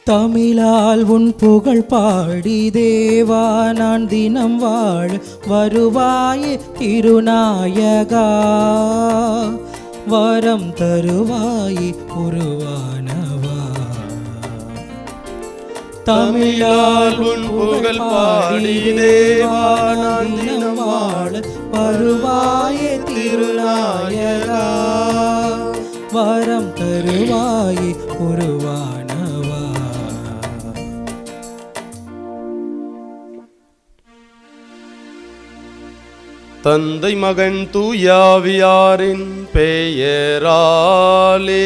தமிழால் உன் புகழ் பாடி தேவா நான் தினம் வாழ வருவாயே திருநாயகா, வரம் தருவாயே உருவானவா. தமிழால் உன் புகழ் பாடி தேவா நான் தினம் வாழ வருவாயே திருநாயகா, வரம் தருவாயே உருவானவா. தந்தை மகன் தூயாவியாரின் பெயராலே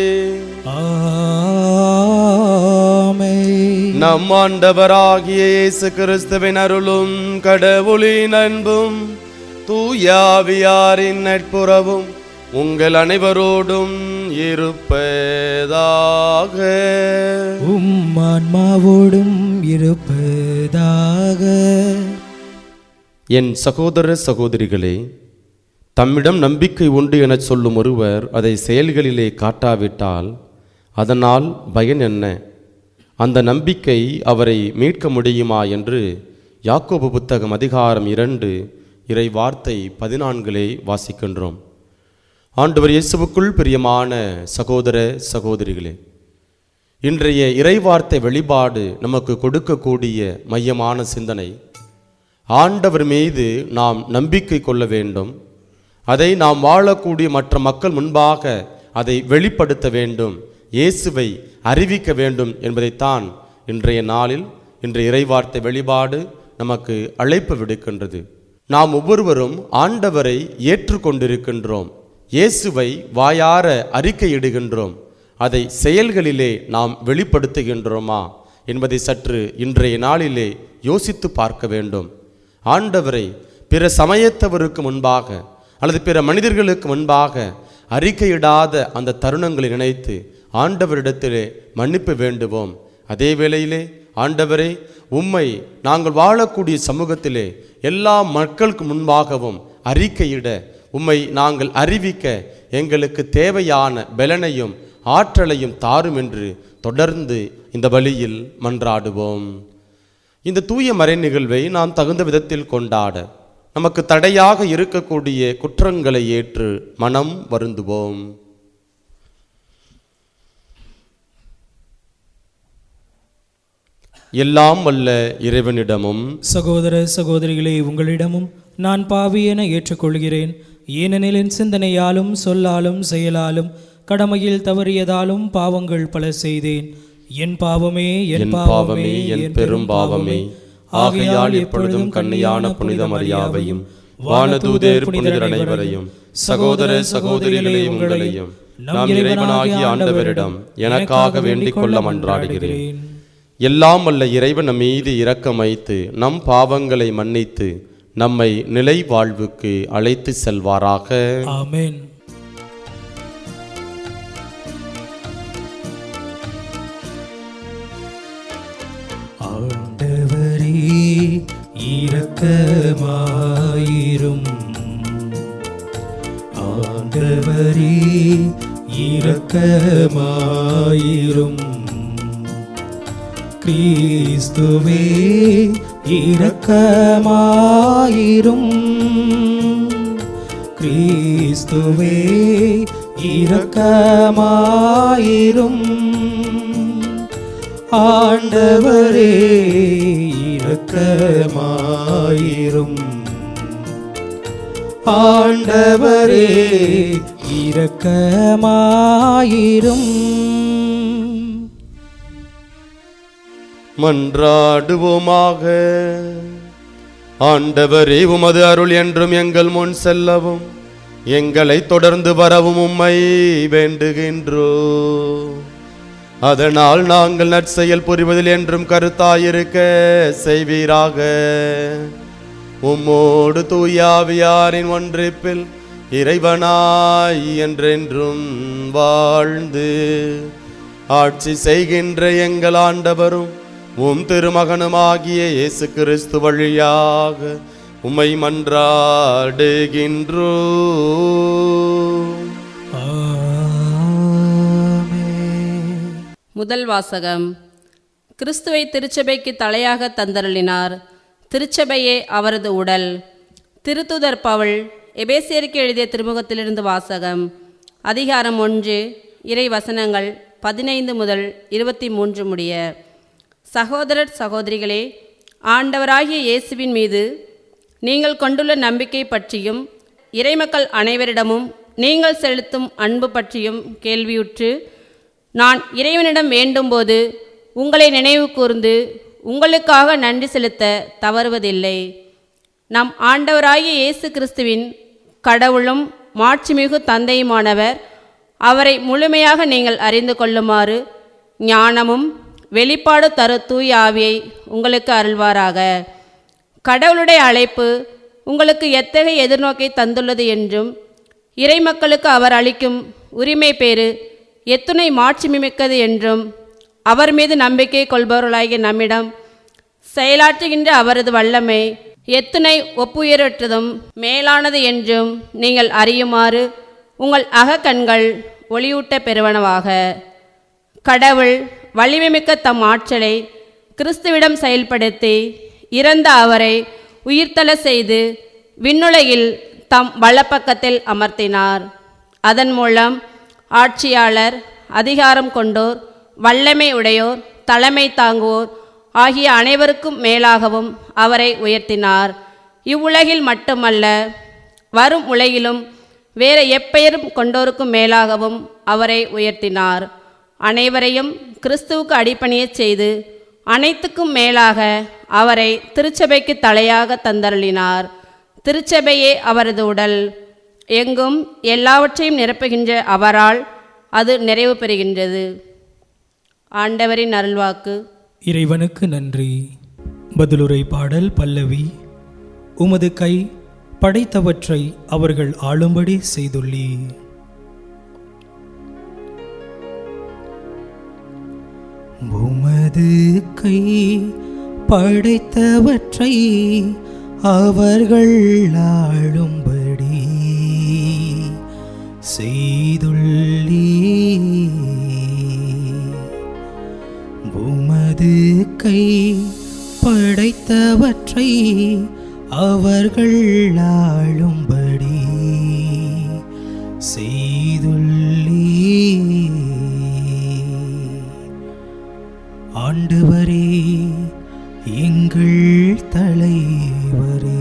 நம் ஆண்டவராகிய இயேசு கிறிஸ்துவின் அருளும் கடவுளின் அன்பும் தூயாவியாரின் நட்புறவும் உங்கள் அனைவரோடும் இருப்பதாக. ஆன்மாவோடும் இருப்பதாக. என் சகோதர சகோதரிகளே, தம்மிடம் நம்பிக்கை உண்டு என சொல்லும் ஒருவர் அதை செயல்களிலே காட்டாவிட்டால் அதனால் பயன் என்ன? அந்த நம்பிக்கை அவரை மீட்க முடியுமா என்று யாக்கோபு புத்தகம் அதிகாரம் 2 இறை வார்த்தை 14 வாசிக்கின்றோம். ஆண்டவர் இயேசுவுக்குள் பிரியமான சகோதர சகோதரிகளே, இன்றைய இறைவார்த்தை வெளிப்பாடு நமக்கு கொடுக்கக்கூடிய மையமான சிந்தனை, ஆண்டவர் மீது நாம் நம்பிக்கை கொள்ள வேண்டும், அதை நாம் வாழக்கூடிய மற்ற மக்கள் முன்பாக அதை வெளிப்படுத்த வேண்டும், இயேசுவை அறிவிக்க வேண்டும் என்பதைத்தான் இன்றைய நாளில் இன்றைய இறைவார்த்தை வெளிப்பாடு நமக்கு அழைப்பு விடுக்கின்றது. நாம் ஒவ்வொருவரும் ஆண்டவரை ஏற்றுக்கொண்டிருக்கின்றோம், இயேசுவை வாயார அறிக்கையிடுகின்றோம், அதை செயல்களிலே நாம் வெளிப்படுத்துகின்றோமா என்பதை சற்று இன்றைய நாளிலே யோசித்து பார்க்க வேண்டும். ஆண்டவரை பிற சமயத்தவருக்கு முன்பாக அல்லது பிற மனிதர்களுக்கு முன்பாக அறிக்கையிடாத அந்த தருணங்களை நினைத்து ஆண்டவரிடத்திலே மன்னிப்பு வேண்டுவோம். அதே வேளையிலே, ஆண்டவரே, உம்மை நாங்கள் வாழக்கூடிய சமூகத்திலே எல்லா மக்களுக்கு முன்பாகவும் அறிக்கையிட, உம்மை நாங்கள் அறிவிக்க எங்களுக்கு தேவையான பலனையும் ஆற்றலையும் தாரும் என்று தொடர்ந்து இந்த வழியில் மன்றாடுவோம். இந்த தூய மறை நிகழ்வை நாம் தகுந்த விதத்தில் கொண்டாட நமக்கு தடையாக இருக்கக்கூடிய குற்றங்களை ஏற்று மனம் வருந்துவோம். எல்லாம் வல்ல இறைவனிடமும் சகோதர சகோதரிகளே, உங்களிடமும் நான் பாவி என ஏற்றுக்கொள்கிறேன். ஏனெனில் என் சிந்தனையாலும் சொல்லாலும் செயலாலும் கடமையில் தவறியதாலும் பாவங்கள் பல செய்தேன். என் பாவமே என் பாவமே என் பெரும் பாவமே. ஆகையால் எப்பொழுதும் கன்னியான புனித மரியாவையும் வானதூதர் புனிதர் அனைவரையும் சகோதர சகோதரிகளே உங்களையும் நம் இறைவனாகிய ஆண்டவரிடம் எனக்காக வேண்டிக் கொள்ள மன்றாடுகிறேன். எல்லாம் வல்ல இறைவன் நம் மீது இரக்கம் வைத்து நம் பாவங்களை மன்னித்து நம்மை நிலை வாழ்வுக்கு அழைத்து செல்வாராக. ஆமென். ஆண்டவரே இரக்கமாயிரும், ஆண்டவரே இரக்கமாயிரும், கிறிஸ்துவே இரக்கமாயிரும், கிறிஸ்துவே இரக்கமாயிரும், ஆண்டவரே இரக்கமாயிரும், ஆண்டவரே இரக்கமாயிரும். மன்றாடுவோமாக. ஆண்டவரே, உமது அருள் என்றும் எங்கள் முன் செல்லவும் எங்களை தொடர்ந்து வரவும் உம்மை வேண்டுகின்றோம். அதனால் நாங்கள் நற்செயல் புரிவதில் என்றும் கருத்தாயிருக்க செய்வீராக. உம்மோடு தூயாவியாரின் ஒன்றிப்பில் இறைவனாய் என்றென்றும் வாழ்ந்து ஆட்சி செய்கின்ற எங்கள் ஆண்டவரும் உம் திருமகனுமாகிய இயேசு கிறிஸ்து வழியாக உம்மை மன்றாடுகின்றோம். முதல் வாசகம். கிறிஸ்துவை திருச்சபைக்கு தலையாக தந்தருளினார். திருச்சபையே அவரது உடல். திருத்தூதர் பவுல் எபேசியருக்கு எழுதிய திருமுகத்திலிருந்து வாசகம். அதிகாரம் 1, இறை வசனங்கள் 15 முதல் 23 முடிய. சகோதரர் சகோதரிகளே, ஆண்டவராகிய இயேசுவின் மீது நீங்கள் கொண்டுள்ள நம்பிக்கை பற்றியும் இறைமக்கள் அனைவரிடமும் நீங்கள் செலுத்தும் அன்பு பற்றியும் கேள்வியுற்று நான் இறைவனிடம் வேண்டும்போது உங்களை நினைவு கூர்ந்து உங்களுக்காக நன்றி செலுத்த தவறுவதில்லை. நம் ஆண்டவராகிய இயேசு கிறிஸ்துவின் கடவுளும் மாட்சிமிகு தந்தையுமானவர் அவரை முழுமையாக நீங்கள் அறிந்து கொள்ளுமாறு ஞானமும் வெளிப்பாடு தரு தூய ஆவியை உங்களுக்கு அருள்வாராக. கடவுளுடைய அழைப்பு உங்களுக்கு எத்தகைய எதிர்நோக்கை தந்துள்ளது என்றும் இறைமக்களுக்கு அவர் அளிக்கும் உரிமை பேறு எத்துணை மாட்சிமிக்கது என்றும் அவர் மீது நம்பிக்கை கொள்பவர்களாகிய நம்மிடம் செயலாற்றுகின்ற அவரது வல்லமை எத்துணை ஒப்புயரற்றதும் மேலானது என்றும் நீங்கள் அறியுமாறு உங்கள் அகக்கண்கள் ஒளியூட்ட பெறுவனவாக. கடவுள் வலிமைமிக்க தம் ஆற்றலை கிறிஸ்துவிடம் செயல்படுத்தி இறந்த அவரை உயிர்த்தெழ செய்து விண்ணுலகில் தம் வலப்பக்கத்தில் அமர்த்தினார். அதன் மூலம் ஆட்சியாளர், அதிகாரம் கொண்டோர், வல்லமை உடையோர், தலைமை தாங்குவோர் ஆகிய அனைவருக்கும் மேலாகவும் அவரை உயர்த்தினார். இவ்வுலகில் மட்டுமல்ல, வரும் உலகிலும் வேறு எப்பெயரும் கொண்டோருக்கும் மேலாகவும் அவரை உயர்த்தினார். அனைவரையும் கிறிஸ்துவுக்கு அடிபணியச் செய்து அனைத்துக்கும் மேலாக அவரை திருச்சபைக்கு தலையாக தந்தருளினார். திருச்சபையே அவரது உடல். எங்கும் எல்லாவற்றையும் நிரப்புகின்ற அவரால் அது நிறைவு பெறுகின்றது. ஆண்டவரின் அருள்வாக்கு. இறைவனுக்கு நன்றி. பதிலுரை பாடல் பல்லவி. உமது கை படைத்தவற்றை அவர்கள் ஆளும்படி செய்துள்ளீர். உமது கை படைத்தவற்றை அவர்கள் ஆளும்படி செய்துள்ளீர். உமது கை படைத்தவற்றை அவர்கள் ஆளும்படி செய்துள்ளீர். ஆண்டவரே, எங்கள் தலைவரே,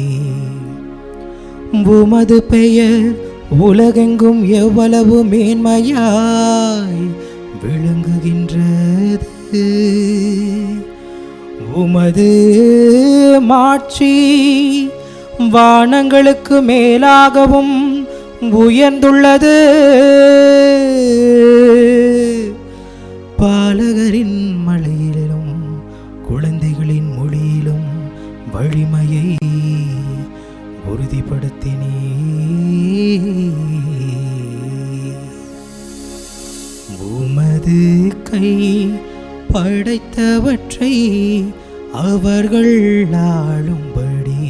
உமது பெயர் உலகெங்கும் எவ்வளவு மேன்மையாய் விளங்குகின்றது. உமது மாட்சி வானங்களுக்கு மேலாகவும் உயர்ந்துள்ளது. பாலகரின் மலையிலும் குழந்தைகளின் மொழியிலும் வலிமையை உறுதிப்படுத்தினே. உமது கை படைத்தவற்றை அவர்கள் ஆளும்படி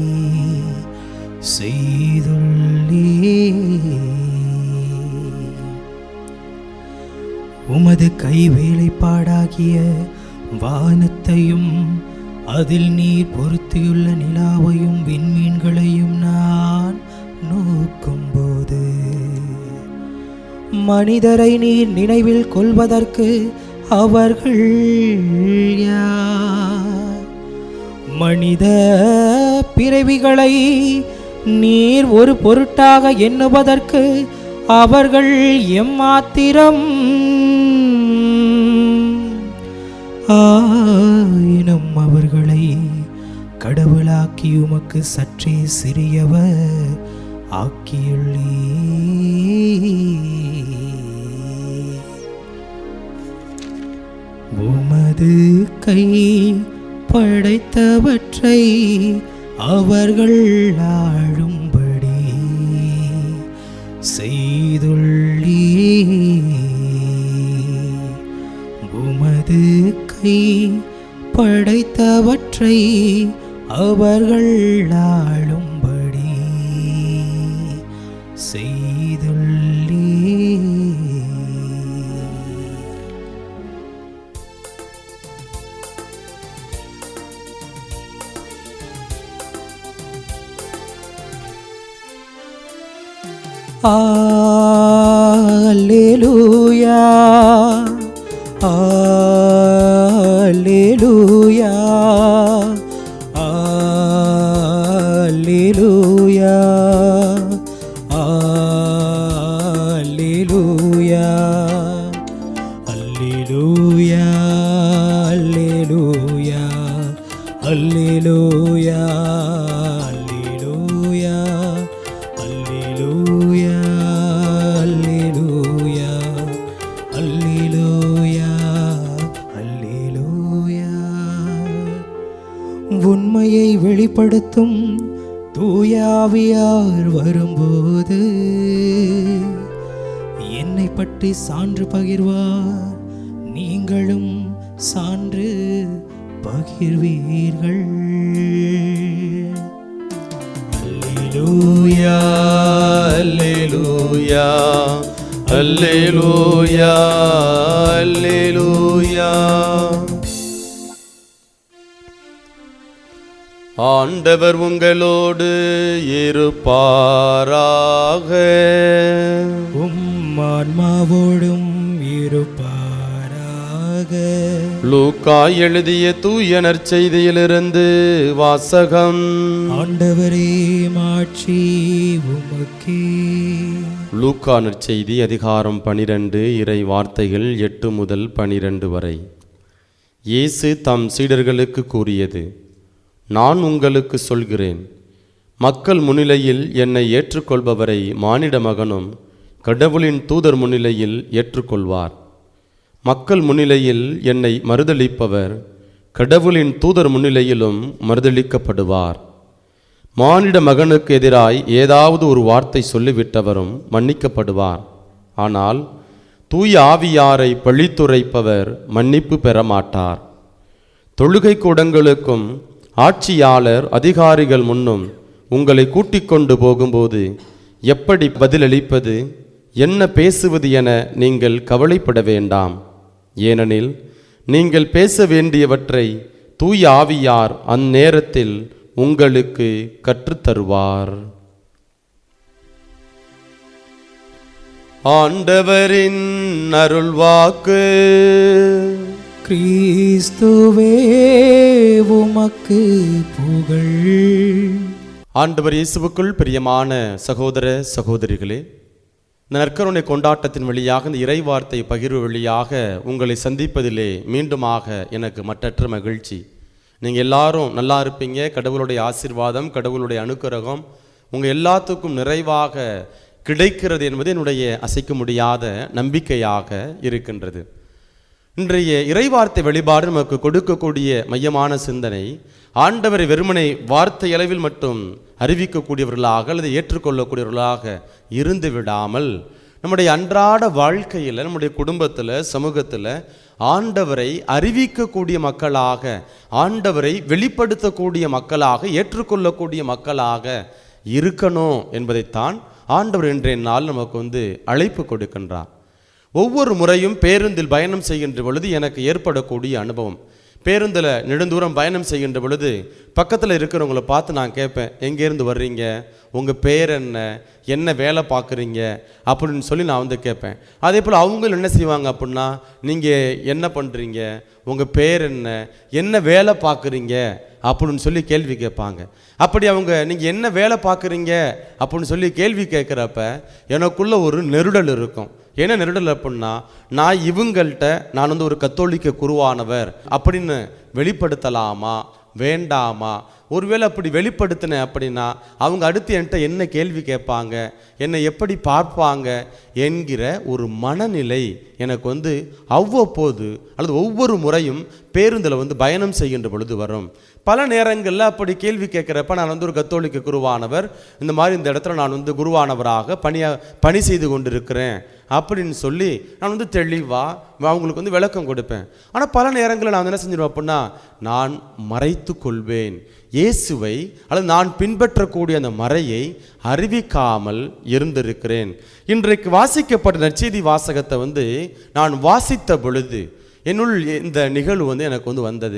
செய்துள்ளீர். உமது கை வேலைப்பாடாகிய வானத்தையும் அதில் நீர் பொருத்தியுள்ள நிலாவையும் விண்மீன்களையும் நான் நோக்கும்போது மனிதரை நீர் நினைவில் கொள்வதற்கு அவர்கள் யார்? மனித பிறவிகளை நீர் ஒரு பொருட்டாக எண்ணுவதற்கு அவர்கள் எம்மாத்திரம்? ஆயினும் அவர்களை கடவுளாக்கி உமக்கு சற்றே சிறியவர் ஆக்கியுள்ளீர். உமது கை படைத்தவற்றை அவர்கள் ஆளும்படி செய்துள்ளீர். உமது கை படைத்தவற்றை அவர்கள் ஆளும்படி செய்துள்ளீர். அல்லேலூயா அல்லேலூயா அல்லேலூயா அல்லேலூயா அல்லேலூயா அல்லேலூயா அல்லேலூயா அல்லேலூயா அல்லேலூயா அல்லேலூயா அல்லேலூயா அல்லேலூயா. உண்மையை வெளிப்படுத்தும் தூய ஆவியார் வரும்போது என்னை பற்றி சான்று பகிர்வார், நீங்களும் சான்று பகிர்வீர்கள். அல்லேலூயா அல்லேலூயா அல்லேலூயா அல்லேலூயா. ஆண்டவர் உங்களோடு இருப்பாராக. ஆன்மாவோடும் இருப்பாராக. லூக்கா எழுதிய தூய நற்செய்தியிலிருந்து வாசகம். ஆண்டவரே மாட்சி உமக்கே. லூக்கா நற்செய்தி அதிகாரம் 12 இறை வார்த்தைகள் 8 முதல் 12 வரை. இயேசு தம் சீடர்களுக்கு கூறியது: நான் உங்களுக்கு சொல்கிறேன், மக்கள் முன்னிலையில் என்னை ஏற்றுக்கொள்பவரை மானிட மகனும் கடவுளின் தூதர் முன்னிலையில் ஏற்றுக்கொள்வார். மக்கள் முன்னிலையில் என்னை மறுதலிப்பவர் கடவுளின் தூதர் முன்னிலையிலும் மறுதலிக்கப்படுவார். மானிட மகனுக்கு எதிராய் ஏதாவது ஒரு வார்த்தை சொல்லிவிட்டவரும் மன்னிக்கப்படுவார். ஆனால் தூய ஆவியாரை பழித்துரைப்பவர் மன்னிப்பு பெற மாட்டார். தொழுகை கூடங்களுக்கும் ஆட்சியாளர் அதிகாரிகள் முன்னும் உங்களை கூட்டிக் கொண்டு போகும்போது எப்படி பதிலளிப்பது, என்ன பேசுவது என நீங்கள் கவலைப்பட வேண்டாம். ஏனெனில் நீங்கள் பேச வேண்டியவற்றை தூய ஆவியார் அந்நேரத்தில் உங்களுக்கு கற்றுத்தருவார். ஆண்டவரின் அருள்வாக்கு. கிறிஸ்துவே உமக்கு புகழ். ஆண்டவர் இயேசுவுக்குள் பிரியமான சகோதர சகோதரிகளே, இந்த நற்கருணை கொண்டாட்டத்தின் வழியாக, இந்த இறை வார்த்தை பகிர்வு வழியாக உங்களை சந்திப்பதிலே மீண்டுமாக எனக்கு மற்றற்ற மகிழ்ச்சி. நீங்கள் எல்லாரும் நல்லா இருப்பீங்க. கடவுளுடைய ஆசீர்வாதம், கடவுளுடைய அனுக்கிரகம் உங்கள் எல்லாத்துக்கும் நிறைவாக கிடைக்கிறது என்பது என்னுடைய அசைக்க முடியாத நம்பிக்கையாக இருக்கின்றது. இன்றைய இறைவார்த்தை வழிபாடு நமக்கு கொடுக்கக்கூடிய மையமான சிந்தனை, ஆண்டவரை வெறுமனை வார்த்தை அளவில் மட்டும் அறிவிக்கக்கூடியவர்களாக அல்லது ஏற்றுக்கொள்ளக்கூடியவர்களாக இருந்து விடாமல், நம்முடைய அன்றாட வாழ்க்கையில், நம்முடைய குடும்பத்தில், சமூகத்தில் ஆண்டவரை அறிவிக்கக்கூடிய மக்களாக, ஆண்டவரை வெளிப்படுத்தக்கூடிய மக்களாக, ஏற்றுக்கொள்ளக்கூடிய மக்களாக இருக்கணும் என்பதைத்தான் ஆண்டவர் இன்றைய நாள் நமக்கு அழைப்பு கொடுக்கின்றார். ஒவ்வொரு முறையும் பேருந்தில் பயணம் செய்கின்ற பொழுது எனக்கு ஏற்படக்கூடிய அனுபவம், பேருந்தில் நெடுந்தூரம் பயணம் செய்கின்ற பொழுது பக்கத்தில் இருக்கிறவங்களை பார்த்து நான் கேட்பேன், எங்கேருந்து வர்றீங்க, உங்கள் பேர் என்ன, என்ன வேலை பார்க்குறீங்க அப்படின்னு சொல்லி நான் கேட்பேன். அதே போல் அவங்களும் என்ன செய்வாங்க அப்படின்னா, நீங்கள் என்ன பண்ணுறீங்க, உங்கள் பேர் என்ன, என்ன வேலை பார்க்குறீங்க அப்படின்னு சொல்லி கேள்வி கேட்பாங்க. அப்படி அவங்க நீங்கள் என்ன வேலை பார்க்குறீங்க அப்படின்னு சொல்லி கேள்வி கேட்குறப்ப எனக்குள்ள ஒரு நெருடல் இருக்கும். என்ன நெருடல் அப்படின்னா, நான் இவங்கள்ட்ட நான் ஒரு கத்தோலிக்க குருவானவர் அப்படின்னு வெளிப்படுத்தலாமா வேண்டாமா? ஒருவேளை அப்படி வெளிப்படுத்தினேன் அப்படின்னா அவங்க அடுத்து என்கிட்ட என்ன கேள்வி கேட்பாங்க, என்னை எப்படி பார்ப்பாங்க என்கிற ஒரு மனநிலை எனக்கு அவ்வப்போது அல்லது ஒவ்வொரு முறையும் பேருந்தில் பயணம் செய்கின்ற பொழுது வரும். பல நேரங்களில் அப்படி கேள்வி கேட்குறப்ப நான் ஒரு கத்தோலிக்க குருவானவர், இந்த மாதிரி இந்த இடத்துல நான் குருவானவராக பணி செய்து கொண்டிருக்கிறேன் அப்படின்னு சொல்லி நான் தெளிவாக அவங்களுக்கு விளக்கம் கொடுப்பேன். ஆனால் பல நேரங்களில் நான் என்ன செஞ்சிருவேன் அப்படின்னா, நான் மறைத்து கொள்வேன். இயேசுவை அல்லது நான் பின்பற்றக்கூடிய அந்த மறையை அறிவிக்காமல் இருந்திருக்கிறேன். இன்றைக்கு வாசிக்கப்பட்ட நற்செய்தி வாசகத்தை நான் வாசித்த பொழுது என்னுள் இந்த நிகழ்வு எனக்கு வந்தது.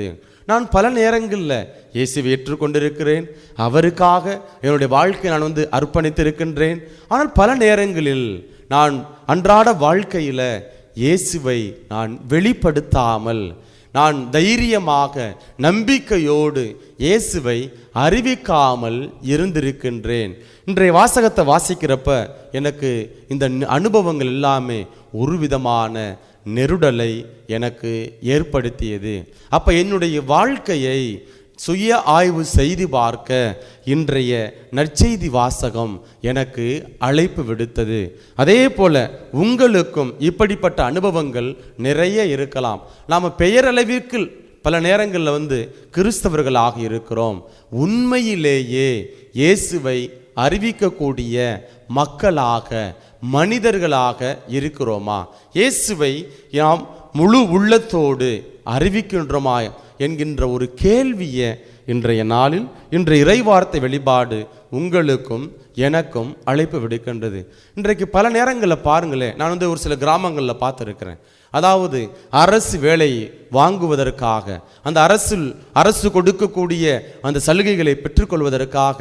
நான் பல நேரங்களில் இயேசுவை ஏற்றுக்கொண்டிருக்கிறேன், அவருக்காக என்னுடைய வாழ்க்கையை நான் அர்ப்பணித்திருக்கின்றேன். ஆனால் பல நேரங்களில் நான் அன்றாட வாழ்க்கையில் இயேசுவை நான் வெளிப்படுத்தாமல், நான் தைரியமாக நம்பிக்கையோடு இயேசுவை அறிவிக்காமல் இருந்திருக்கின்றேன். இன்றைய வாசகத்தை வாசிக்கிறப்ப எனக்கு இந்த அனுபவங்கள் எல்லாமே ஒரு விதமான நெருடலை எனக்கு ஏற்படுத்தியது. அப்போ என்னுடைய வாழ்க்கையை சுய ஆய்வு செய்து பார்க்க இன்றைய நற்செய்தி வாசகம் எனக்கு அழைப்பு விடுத்தது. அதே போல உங்களுக்கும் இப்படிப்பட்ட அனுபவங்கள் நிறைய இருக்கலாம். நாம் பெயரளவிற்கு பல நேரங்களில் கிறிஸ்தவர்களாக இருக்கிறோம். உண்மையிலேயே இயேசுவை அறிவிக்கக்கூடிய மக்களாக, மனிதர்களாக இருக்கிறோமா? இயேசுவை நாம் முழு உள்ளத்தோடு அறிவிக்கின்றோமா என்கின்ற ஒரு கேள்வியை இன்றைய நாளில் இன்றைய இறைவார்த்தை வெளிப்பாடு உங்களுக்கும் எனக்கும் அழைப்பு விடுக்கின்றது. இன்றைக்கு பல நேரங்களில் பாருங்களேன், நான் ஒரு சில கிராமங்களில் பார்த்துருக்கிறேன். அதாவது அரசு வேலையை வாங்குவதற்காக, அந்த அரசு கொடுக்கக்கூடிய அந்த சலுகைகளை பெற்றுக்கொள்வதற்காக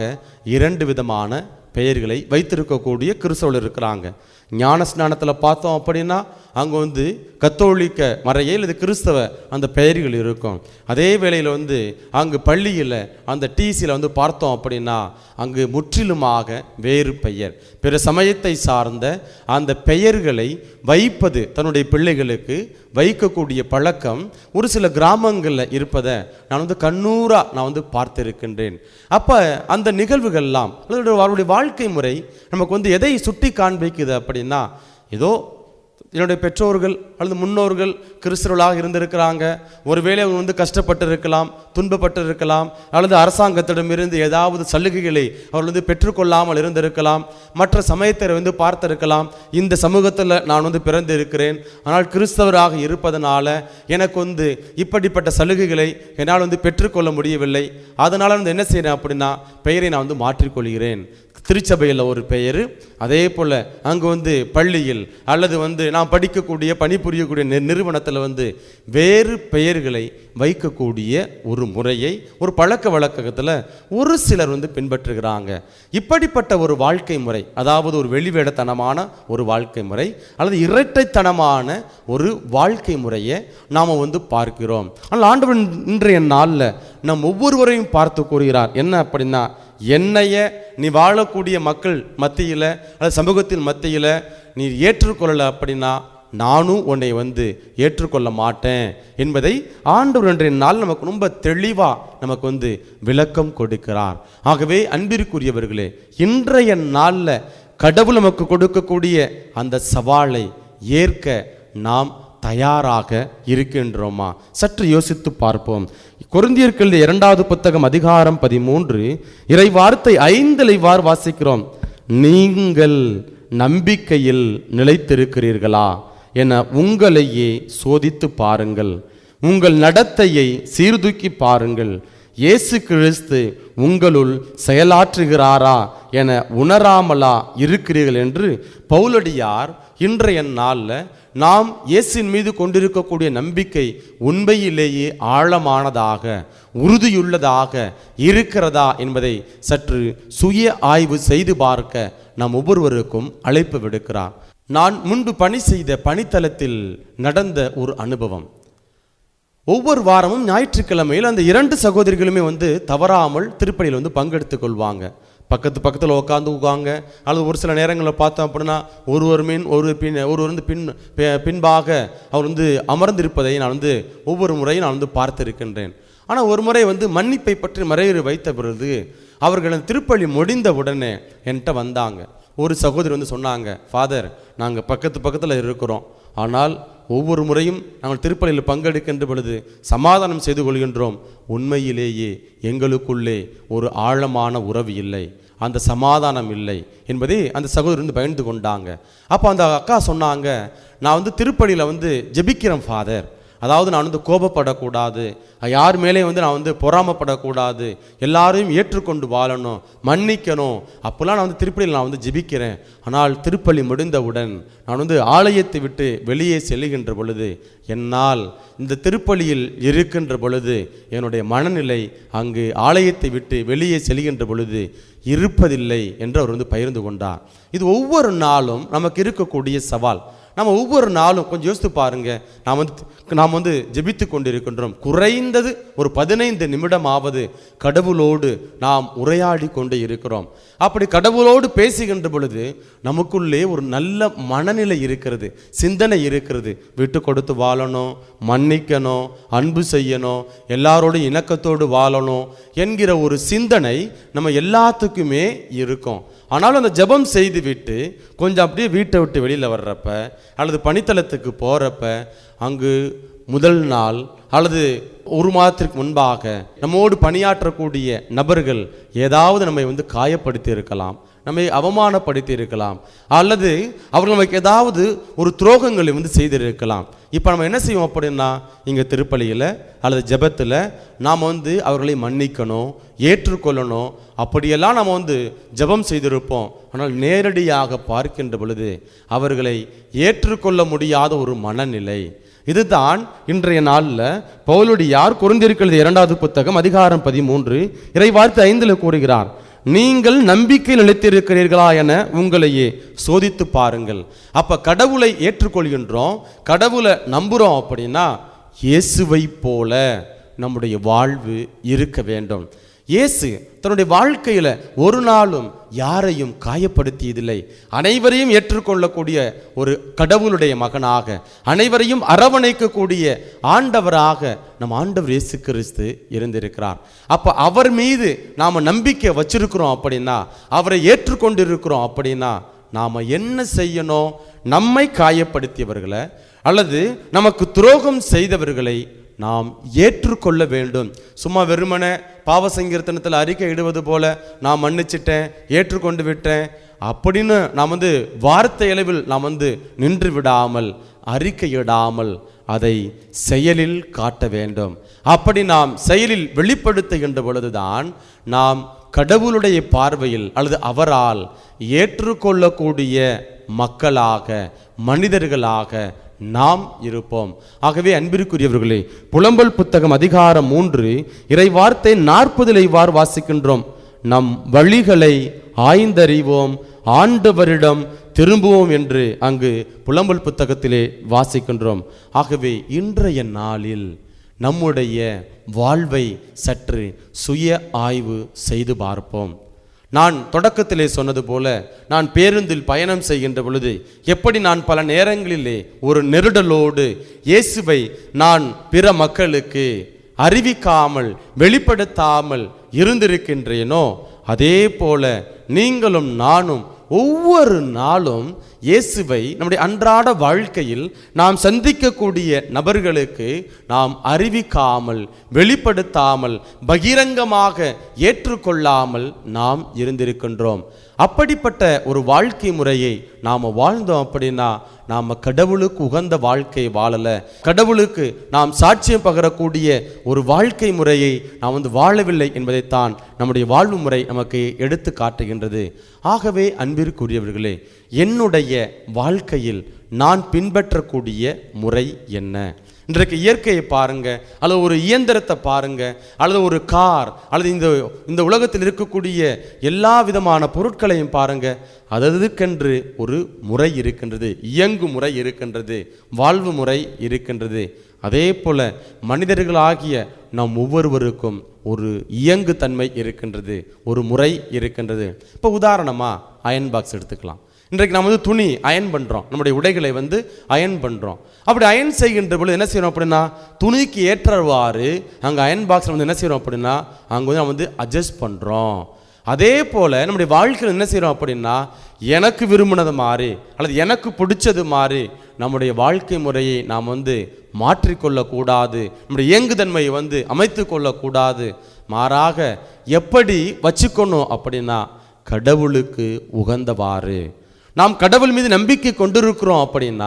2 விதமான பெயர்களை வைத்திருக்கக்கூடிய கிறிஸ்தவர்கள் இருக்கிறாங்க. ஞான ஸ்நானத்தில் பார்த்தோம் அப்படின்னா அங்கே கத்தோலிக்க மறையே அல்லது கிறிஸ்தவ அந்த பெயர்கள் இருக்கும். அதே வேளையில் அங்கு பள்ளியில் அந்த டிசியில் பார்த்தோம் அப்படின்னா அங்கு முற்றிலுமாக வேறு பெயர், பிற சமயத்தை சார்ந்த அந்த பெயர்களை வைப்பது தன்னுடைய பிள்ளைகளுக்கு வைக்கக்கூடிய பழக்கம் ஒரு சில கிராமங்களில் இருப்பதை நான் கண்ணூராக நான் பார்த்திருக்கின்றேன். அப்போ அந்த நிகழ்வுகள்லாம் அவருடைய வாழ்க்கை முறை நமக்கு எதை சுட்டி காண்பிக்குது அப்படின்னா, ஏதோ என்னுடைய பெற்றோர்கள் அல்லது முன்னோர்கள் கிறிஸ்தவர்களாக இருந்திருக்கிறாங்க, ஒருவேளை அவங்க கஷ்டப்பட்டு இருக்கலாம், துன்பப்பட்டு இருக்கலாம், அல்லது அரசாங்கத்திடமிருந்து ஏதாவது சலுகைகளை அவர்கள் பெற்றுக்கொள்ளாமல் இருந்திருக்கலாம், மற்ற சமயத்தை பார்த்திருக்கலாம். இந்த சமூகத்தில் நான் பிறந்து இருக்கிறேன், ஆனால் கிறிஸ்தவராக இருப்பதனால எனக்கு இப்படிப்பட்ட சலுகைகளை என்னால் பெற்றுக்கொள்ள முடியவில்லை. அதனால் என்ன செய்கிறேன் அப்படின்னா பெயரை நான் மாற்றிக்கொள்கிறேன். திருச்சபையில் ஒரு பெயர், அதே போல் அங்கே பள்ளியில் அல்லது நான் படிக்கக்கூடிய பணிபுரியக்கூடிய நிறுவனத்தில் வேறு பெயர்களை வைக்கக்கூடிய ஒரு முறையை ஒரு பழக்க வழக்கத்தில் ஒரு சிலர் பின்பற்றுகிறாங்க. இப்படிப்பட்ட ஒரு வாழ்க்கை முறை, அதாவது ஒரு வெளிவேடத்தனமான ஒரு வாழ்க்கை முறை அல்லது இரட்டைத்தனமான ஒரு வாழ்க்கை முறையை நாம் பார்க்கிறோம். ஆனால் ஆண்டவர் இன்றைய நாளில் நம் ஒவ்வொருவரையும் பார்த்து கூறுகிறார் என்ன அப்படின்னா, என்னைய நீ வாழக்கூடிய மக்கள் மத்தியில் அல்லது சமூகத்தின் மத்தியில் நீ ஏற்றுக்கொள்ளலை அப்படின்னா நானும் உன்னை ஏற்றுக்கொள்ள மாட்டேன் என்பதை ஆண்டவர் இன்றைய நாள் நமக்கு ரொம்ப தெளிவாக நமக்கு விளக்கம் கொடுக்கிறார். ஆகவே அன்பிற்குரியவர்களே, இன்றைய நாளில் கடவுள் நமக்கு கொடுக்கக்கூடிய அந்த சவாலை ஏற்க நாம் தயாராக இருக்கின்றோமா? சற்று யோசித்து பார்ப்போம். கொரிந்தியர்கள் 2வது புத்தகம் அதிகாரம் 13 இறை வார்த்தை 5 வாசிக்கிறோம். நீங்கள் நம்பிக்கையில் நிலைத்திருக்கிறீர்களா என உங்களையே சோதித்து பாருங்கள், உங்கள் நடத்தையை சீர்தூக்கி பாருங்கள், இயேசு கிறிஸ்து உங்களுள் செயலாற்றுகிறாரா என உணராமலா இருக்கிறீர்கள் என்று பவுலடியார் இன்றைய நாளில் நாம் இயேசின் மீது கொண்டிருக்கக்கூடிய நம்பிக்கை உண்மையிலேயே ஆழமானதாக உறுதியுள்ளதாக இருக்கிறதா என்பதை சற்று சுய ஆய்வு செய்து பார்க்க நாம் ஒவ்வொருவருக்கும் அழைப்பு விடுக்கிறார். நான் முன்பு பணி செய்த பணித்தளத்தில் நடந்த ஒரு அனுபவம். ஒவ்வொரு வாரமும் ஞாயிற்றுக்கிழமையில் அந்த 2 சகோதரிகளுமே தவறாமல் திருப்பலியில் பங்கெடுத்துக் கொள்வாங்க. பக்கத்தில் உட்காந்துக்குவாங்க. அல்லது ஒரு சில நேரங்களில் பார்த்தோம் அப்படின்னா ஒருவர் பின்பாக அவர் அமர்ந்திருப்பதை நான் ஒவ்வொரு முறையும் நான் பார்த்திருக்கின்றேன். ஆனால் ஒரு முறை மன்னிப்பை பற்றி மறையீடு வைத்த பிறகு அவர்கள் திருப்பலி முடிந்த உடனே என்கிட்ட வந்தாங்க. ஒரு சகோதரி சொன்னாங்க, ஃபாதர், நாங்கள் பக்கத்தில் இருக்கிறோம், ஆனால் ஒவ்வொரு முறையும் நாங்கள் திருப்பலியில் பங்கெடுக்கின்ற பொழுது சமாதானம் செய்து கொள்கின்றோம், உண்மையிலேயே எங்களுக்குள்ளே ஒரு ஆழமான உறவு இல்லை, அந்த சமாதானம் இல்லை என்பதை அந்த சகோதரி பயந்து கொண்டாங்க. அப்போ அந்த அக்கா சொன்னாங்க, நான் திருப்பலியில் ஜெபிக்கிறேன் ஃபாதர், அதாவது நான் வந்து கோபப்படக்கூடாது, யார் மேலே வந்து நான் வந்து பொறாமப்படக்கூடாது, எல்லாரையும் ஏற்றுக்கொண்டு வாழணும், மன்னிக்கணும். அப்போல்லாம் நான் வந்து திருப்பலியில் நான் வந்து ஜெபிக்கிறேன். ஆனால் திருப்பலி முடிந்தவுடன் நான் வந்து ஆலயத்தை விட்டு வெளியே செல்லுகின்ற பொழுது, என்னால் இந்த திருப்பலியில் இருக்கின்ற பொழுது என்னுடைய மனநிலை அங்கு ஆலயத்தை விட்டு வெளியே செல்கின்ற பொழுது இருப்பதில்லை என்று அவர் வந்து பகிர்ந்து கொண்டார். இது ஒவ்வொரு நாளும் நமக்கு இருக்கக்கூடிய சவால். நம்ம ஒவ்வொரு நாளும் கொஞ்சம் யோசித்து பாருங்க, நாம் வந்து ஜெபித்து கொண்டிருக்கின்றோம். குறைந்தது ஒரு 15 நிமிடமாவது கடவுளோடு நாம் உரையாடி கொண்டு இருக்கிறோம். அப்படி கடவுளோடு பேசுகின்ற பொழுது நமக்குள்ளே ஒரு நல்ல மனநிலை இருக்கிறது, சிந்தனை இருக்கிறது. விட்டு கொடுத்து வாழணும், மன்னிக்கணும், அன்பு செய்யணும், எல்லாரோடு இணக்கத்தோடு வாழணும் என்கிற ஒரு சிந்தனை நம்ம எல்லாத்துக்குமே இருக்கும். ஆனாலும் அந்த ஜெபம் செய்து விட்டு கொஞ்சம் அப்படியே வீட்டை விட்டு வெளியில் வர்றப்ப அல்லது பணித்தளத்துக்கு போகிறப்ப அங்கு முதல் நாள் அல்லது ஒரு மாதத்திற்கு முன்பாக நம்மோடு பணியாற்றக்கூடிய நபர்கள் ஏதாவது நம்மை வந்து காயப்படுத்தி இருக்கலாம், நம்மை அவமானப்படுத்தி இருக்கலாம், அல்லது அவர்கள் நமக்கு ஏதாவது ஒரு துரோகங்களை வந்து செய்திருக்கலாம். இப்போ நம்ம என்ன செய்வோம் அப்படின்னா, இங்கே திருப்பலியில் அல்லது ஜெபத்தில் நாம் வந்து அவர்களை மன்னிக்கணும், ஏற்றுக்கொள்ளணும், அப்படியெல்லாம் நம்ம வந்து ஜெபம் செய்திருப்போம். ஆனால் நேரடியாக பார்க்கின்ற பொழுது அவர்களை ஏற்றுக்கொள்ள முடியாத ஒரு மனநிலை. இதுதான் இன்றைய நாளில் பவுலடியார் கொரிந்தியருக்கு 2வது புத்தகம் அதிகாரம் 13 இறைவார்த்தை 5 கூறுகிறார், நீங்கள் நம்பிக்கை நிலைத்திருக்கிறீர்களா என உங்களையே சோதித்து பாருங்கள். அப்ப கடவுளை ஏற்றுக்கொள்கின்றோம், கடவுளை நம்புறோம் அப்படின்னா இயேசுவை போல நம்முடைய வாழ்வு இருக்க வேண்டும். இயேசு தன்னுடைய வாழ்க்கையில ஒரு நாளும் யாரையும் காயப்படுத்தியதில்லை. அனைவரையும் ஏற்றுக்கொள்ளக்கூடிய ஒரு கடவுளுடைய மகனாக, அனைவரையும் அரவணைக்கக்கூடிய ஆண்டவராக நம் ஆண்டவர் இயேசு கிறிஸ்து இருந்திருக்கிறார். அப்ப அவர் மீது நாம நம்பிக்கை வச்சிருக்கிறோம் அப்படின்னா, அவரை ஏற்றுக்கொண்டிருக்கிறோம் அப்படின்னா நாம என்ன செய்யணும்? நம்மை காயப்படுத்தியவர்களை அல்லது நமக்கு துரோகம் செய்தவர்களை நாம் ஏற்றுக்கொள்ள வேண்டும். சும்மா வெறுமனே பாவ சங்கீர்த்தனத்தில் அறிக்கை இடுவது போல நான் மன்னிச்சிட்டேன், ஏற்றுக்கொண்டு விட்டேன் அப்படின்னு நாம் வந்து வார்த்தை அளவில் நாம் வந்து நின்று விடாமல், அறிக்கையிடாமல் அதை செயலில் காட்ட வேண்டும். அப்படி நாம் செயலில் வெளிப்படுத்துகின்ற பொழுதுதான் நாம் கடவுளுடைய பார்வையில் அல்லது அவரால் ஏற்றுக்கொள்ளக்கூடிய மக்களாக, மனிதர்களாக நாம் இருப்போம். ஆகவே அன்பிற்குரியவர்களே, புலம்பல் புத்தகம் அதிகாரம் 3 இறைவார்த்தை 40 இவ்வாறு வாசிக்கின்றோம், நம் வழிகளை ஆய்ந்தறிவோம், ஆண்டவரிடம் திரும்புவோம் என்று அங்கு புலம்பல் புத்தகத்திலே வாசிக்கின்றோம். ஆகவே இன்றைய நாளில் நம்முடைய வாழ்வை சற்று சுய ஆய்வு செய்து பார்ப்போம். நான் தொடக்கத்திலே சொன்னது போல, நான் பேருந்தில் பயணம் செய்கின்ற பொழுது எப்படி நான் பல நேரங்களிலே ஒரு நெருடலோடு இயேசுவை நான் பிற மக்களுக்கு அறிவிக்காமல், வெளிப்படுத்தாமல் இருந்திருக்கின்றேனோ, அதே போல நீங்களும் நானும் ஒவ்வொரு நாளும் இயேசுவை நம்முடைய அன்றாட வாழ்க்கையில் நாம் சந்திக்கக்கூடிய நபர்களுக்கு நாம் அறிவிக்காமல், வெளிப்படுத்தாமல், பகிரங்கமாக ஏற்றுக்கொள்ளாமல் நாம் இருந்திருக்கின்றோம். அப்படிப்பட்ட ஒரு வாழ்க்கை முறையை நாம் வாழ்ந்தோம் அப்படின்னா நாம் கடவுளுக்கு உகந்த வாழ்க்கை வாழலை, கடவுளுக்கு நாம் சாட்சியம் பகரக்கூடிய ஒரு வாழ்க்கை முறையை நாம் வந்து வாழவில்லை என்பதைத்தான் நம்முடைய வாழ்வு முறை நமக்கு எடுத்து காட்டுகின்றது. ஆகவே அன்பிற்குரியவர்களே, என்னுடைய வாழ்க்கையில் நான் பின்பற்றக்கூடிய முறை என்ன? இன்றைக்கு இயற்கையை பாருங்க, அல்லது ஒரு இயந்திரத்தை பாருங்க, அல்லது ஒரு கார், அல்லது இந்த உலகத்தில் இருக்கக்கூடிய எல்லா விதமான பொருட்களையும் பாருங்க. அதற்கென்று ஒரு முறை இருக்கின்றது, இயங்கு முறை இருக்கின்றது, வாழ்வு முறை இருக்கின்றது. அதே போல மனிதர்களாகிய நாம் ஒவ்வொருவருக்கும் ஒரு இயங்கு தன்மை இருக்கின்றது, ஒரு முறை இருக்கின்றது. இப்போ உதாரணமாக அயன் பாக்ஸ் எடுத்துக்கலாம். இன்றைக்கு நம்ம வந்து துணி அயன் பண்ணுறோம், நம்முடைய உடைகளை வந்து அயன் பண்ணுறோம். அப்படி அயன் செய்கின்ற பொழுது என்ன செய்யணும் அப்படின்னா, துணிக்கு ஏற்றவாறு அங்கே அயன் பாக்ஸில் வந்து என்ன செய்கிறோம் அப்படின்னா அங்கே வந்து நம்ம வந்து அட்ஜஸ்ட் பண்ணுறோம். அதே போல் நம்முடைய வாழ்க்கையில் என்ன செய்கிறோம் அப்படின்னா, எனக்கு விரும்பினது மாதிரி அல்லது எனக்கு பிடிச்சது மாதிரி நம்முடைய வாழ்க்கை முறையை நாம் வந்து மாற்றிக்கொள்ளக்கூடாது, நம்முடைய இயங்குதன்மையை வந்து அமைத்து கொள்ளக்கூடாது. மாறாக எப்படி வச்சுக்கணும் அப்படின்னா, கடவுளுக்கு உகந்தவாறு நாம் கடவுள் மீது நம்பிக்கை கொண்டிருக்கிறோம் அப்படின்னா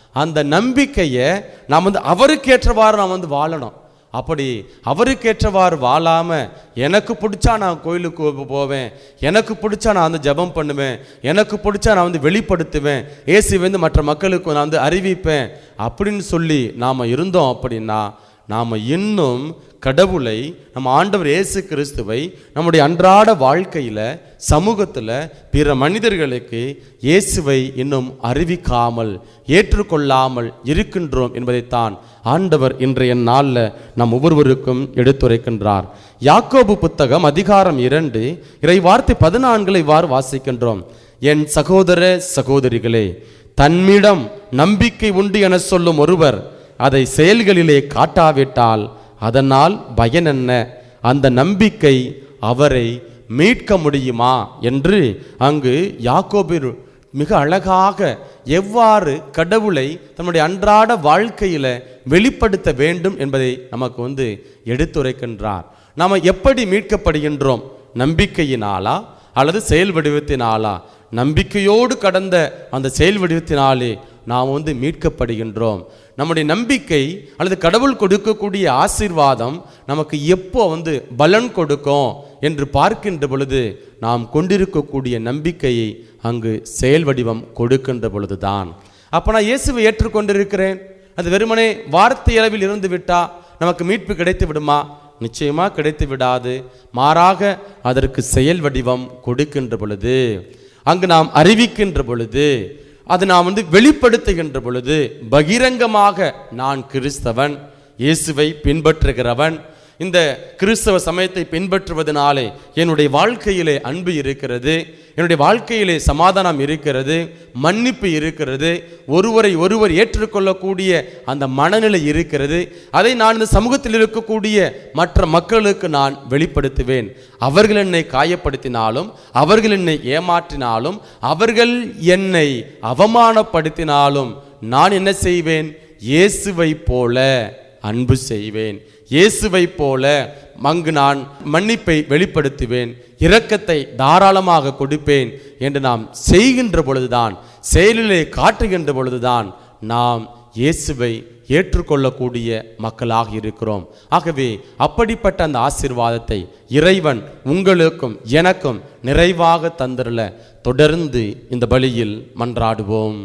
அந்த நம்பிக்கையை நாம் அவருக்கேற்றவாறு நாம் வாழணும். அப்படி அவருக்கேற்றவாறு வாழாமல் எனக்கு பிடிச்சா நான் கோயிலுக்கு போவேன், எனக்கு பிடிச்சா நான் ஜெபம் பண்ணுவேன், எனக்கு பிடிச்சா நான் வெளிப்படுத்துவேன், இயேசுவை மற்ற மக்களுக்கு நான் அறிவிப்பேன் அப்படின்னு சொல்லி நாம் இருந்தோம் அப்படின்னா நாம் இன்னும் கடவுளை, நம்ம ஆண்டவர் இயேசு கிறிஸ்துவை நம்முடைய அன்றாட வாழ்க்கையில், சமூகத்தில் பிற மனிதர்களுக்கு இயேசுவை இன்னும் அறிவிக்காமல் ஏற்றுக்கொள்ளாமல் இருக்கின்றோம் என்பதைத்தான் ஆண்டவர் இன்றைய நாளில் நம் ஒவ்வொருவருக்கும் எடுத்துரைக்கின்றார். யாக்கோபு புத்தகம் அதிகாரம் 2 இறைவார்த்தை 14 இவ்வாறு வாசிக்கின்றோம். என் சகோதர சகோதரிகளே, தன்னிடம் நம்பிக்கை உண்டு என சொல்லும் ஒருவர் அதை செயல்களிலே காட்டாவிட்டால் அதனால் பயன் என்ன? அந்த நம்பிக்கை அவரை மீட்க முடியுமா என்று அங்கு யாக்கோபு மிக அழகாக எவ்வாறு கடவுளை தன்னுடைய அன்றாட வாழ்க்கையில் வெளிப்படுத்த வேண்டும் என்பதை நமக்கு எடுத்துரைக்கின்றார். நாம் எப்படி மீட்கப்படுகின்றோம்? நம்பிக்கையினாலா அல்லது செயல் வடிவத்தினாலா? நம்பிக்கையோடு கடந்த அந்த செயல் வடிவத்தினாலே நாம் மீட்கப்படுகின்றோம். நம்முடைய நம்பிக்கை அல்லது கடவுள் கொடுக்கக்கூடிய ஆசீர்வாதம் நமக்கு எப்போ பலன் கொடுக்கும் என்று பார்க்கின்ற பொழுது நாம் கொண்டிருக்கக்கூடிய நம்பிக்கையை அங்கு செயல் வடிவம் கொடுக்கின்ற பொழுதுதான். அப்போ நான் இயேசுவை ஏற்றுக்கொண்டிருக்கிறேன், அது வெறுமனே வார்த்தை அளவில் இருந்து விட்டா நமக்கு மீட்பு கிடைத்து விடுமா? நிச்சயமாக கிடைத்து விடாது. மாறாக அதற்கு செயல் வடிவம் கொடுக்கின்ற பொழுது, அங்கு நாம் அறிவிக்கின்ற பொழுது, அது நாம் வெளிப்படுத்துகின்ற பொழுது, பகிரங்கமாக நான் கிறிஸ்தவன், இயேசுவை பின்பற்றுகிறவன், இந்த கிறிஸ்தவ சமயத்தை பின்பற்றுவதனாலே என்னுடைய வாழ்க்கையிலே அன்பு இருக்கிறது, என்னுடைய வாழ்க்கையிலே சமாதானம் இருக்கிறது, மன்னிப்பு இருக்கிறது, ஒருவரை ஒருவர் ஏற்றுக்கொள்ளக்கூடிய அந்த மனநிலை இருக்கிறது. அதை நான் இந்த சமூகத்தில் இருக்கக்கூடிய மற்ற மக்களுக்கு நான் வெளிப்படுத்துவேன். அவர்கள் என்னை காயப்படுத்தினாலும், அவர்கள் என்னை ஏமாற்றினாலும், அவர்கள் என்னை அவமானப்படுத்தினாலும் நான் என்ன செய்வேன்? இயேசுவை போல அன்பு செய்வேன், இயேசுவை போல அங்கு நான் மன்னிப்பை வெளிப்படுத்துவேன், இரக்கத்தை தாராளமாக கொடுப்பேன் என்று நாம் செய்கின்ற பொழுதுதான், செயலிலே காட்டுகின்ற பொழுதுதான் நாம் இயேசுவை ஏற்றுக்கொள்ளக்கூடிய மக்களாக இருக்கிறோம். ஆகவே அப்படிப்பட்ட அந்த ஆசீர்வாதத்தை இறைவன் உங்களுக்கும் எனக்கும் நிறைவாக தந்திரல தொடர்ந்து இந்த பலியில் மன்றாடுவோம்.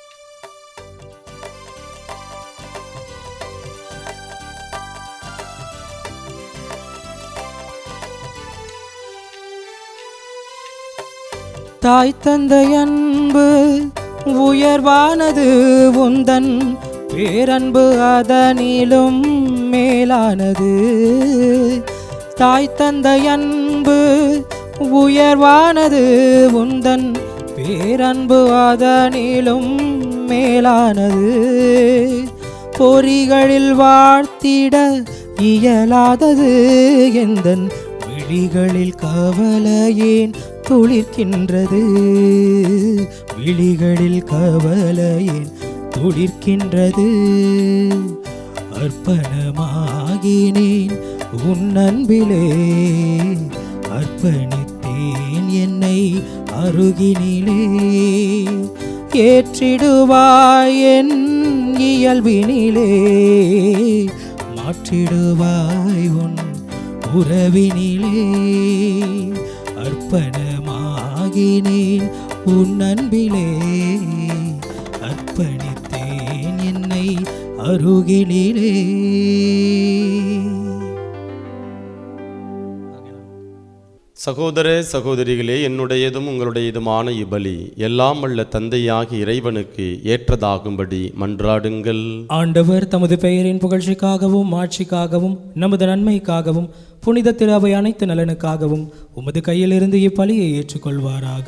தாய் தந்தை அன்பு உயர்வானது, உந்தன் பேரன்பு அதனிலும் மேலானது. தாய் தந்தை அன்பு உயர்வானது, உந்தன் பேரன்பு அதனிலும் மேலானது. பொறிகளில் வாழ்த்திட இயலாதது, எந்தன் விழிகளில் கவலையேன் துளிர்க்கின்றது, விழிகளில் கவலையேன் துளிர்க்கின்றது. அர்ப்பணமாகினேன் உன் அன்பிலே, அர்ப்பணித்தேன் என்னை அருகினிலே. ஏற்றிடுவாய் என் இயல்பினிலே, மாற்றிடுவாய் உன் உறவினிலே. அர்ப்பணமாகினேன் உன் அன்பிலே, அர்ப்பணித்தேன் என்னை அருகினிலே. சகோதர சகோதரிகளே, என்னுடையதும் உங்களுடையதுமான இபலி எல்லாம் வல்ல தந்தையாகி இறைவனுக்கு ஏற்றதாகும்படி மன்றாடுங்கள். ஆண்டவர் தமது பெயரின் புகழ்ச்சிக்காகவும் ஆட்சிக்காகவும் நமது நன்மைக்காகவும் புனித திரு அனைத்து நலனுக்காகவும் உமது கையிலிருந்து இப்பலியை ஏற்றுக்கொள்வாராக.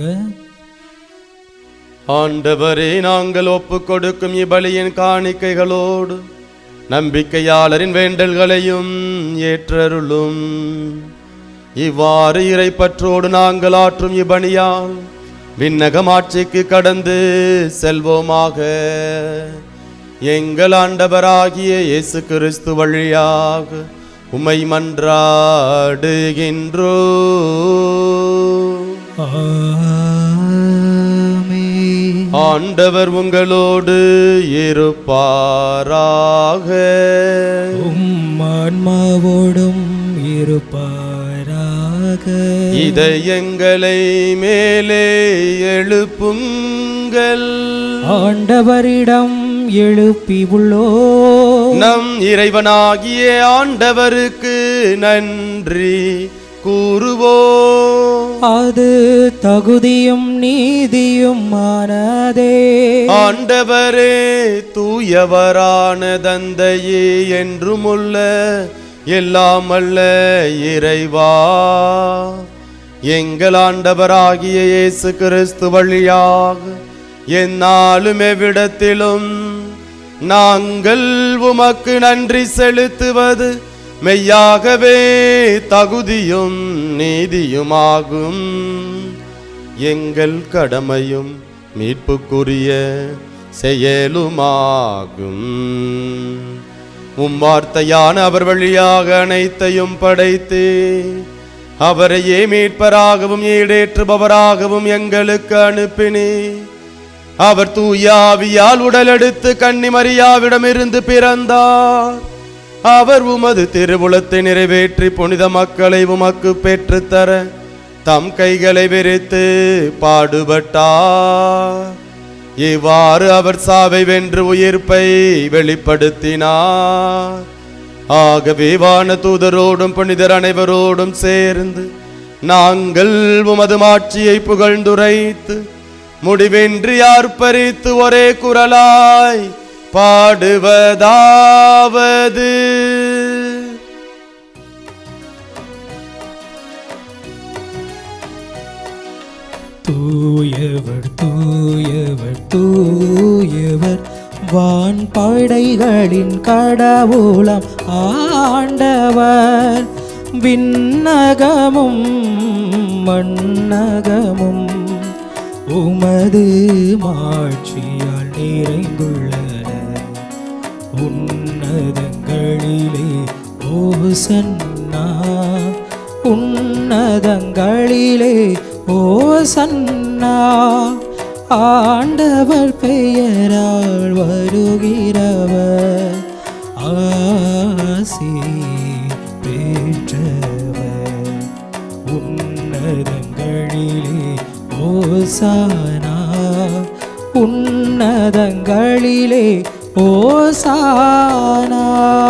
ஆண்டவரே, நாங்கள் ஒப்புக் கொடுக்கும் இப்பலியின் காணிக்கைகளோடு நம்பிக்கையாளரின் வேண்டல்களையும் ஏற்றருளும். இவ்வாறு இறைப்பற்றோடு நாங்கள் ஆற்றும் இப்பணியால் விண்ணகம் ஆட்சிக்கு கடந்து செல்வோமாக. எங்கள் ஆண்டவராகிய இயேசு கிறிஸ்து வழியாக உம்மை மன்றாடுகின்றோம். ஆமென். ஆண்டவர் உங்களோடு இருப்பாராக. ஆன்மாவோடும் இருப்பாராக. இதயங்களை மேலே எழுப்புங்கள். ஆண்டவரிடம் எழுப்பி உள்ளோ நம் இறைவனாகிய ஆண்டவருக்கு நன்றி கூறுவோம். அது தகுதியும் நீதியும் ஆனதே. ஆண்டவரே, தூயவரான தந்தையே, என்றுமுள்ள எல்லாம் அல்ல இறைவா, எங்கள் ஆண்டவராகிய இயேசு கிறிஸ்து வழியாக எந்நாளும் எவ்விடத்திலும் நாங்கள் உமக்கு நன்றி செலுத்துவது மெய்யாகவே தகுதியும் நீதியுமாகும். எங்கள் கடமையும் மீட்புக்குரிய செயலுமாகும். வார்த்தையான அவர் வழியாக அனைத்தையும் படைத்து அவரையே மீட்பராகவும் ஈடேற்றுபவராகவும் எங்களுக்கு அனுப்பினே. அவர் தூய ஆவியால் உடலெடுத்து கன்னிமரியாவிடமிருந்து பிறந்தார். அவர் உமது திருவுளத்தை நிறைவேற்றி புனித மக்களை உமக்கு பெற்றுத்தர தம் கைகளை விரித்து பாடுபட்டார். இவ்வாறு அவர் சாவை வென்று உயிர்ப்பை வெளிப்படுத்தினார். ஆகவே வான தூதரோடும் புனிதர் அனைவரோடும் சேர்ந்து நாங்கள் உமது மாட்சியை புகழ்ந்துரைத்து முடிவின்றி ஆர்ப்பரித்து ஒரே குரலாய் பாடுவதாவது: தூயவர் தூயவர் தூயவர் வான் படைகளின் கடவுளாம் ஆண்டவர். விண்ணகமும் மண்ணகமும் உமது மாட்சியால் நிறைந்துள்ளன. உன்னதங்களிலே ஓசன்னா, உன்னதங்களிலே ஓசன்னா. ஆண்டவர் பெயரால் வருகிறவர் ஆசி பெற்றவர். உன்னதங்களிலே ஓசானா, உன்னதங்களிலே ஓசானா.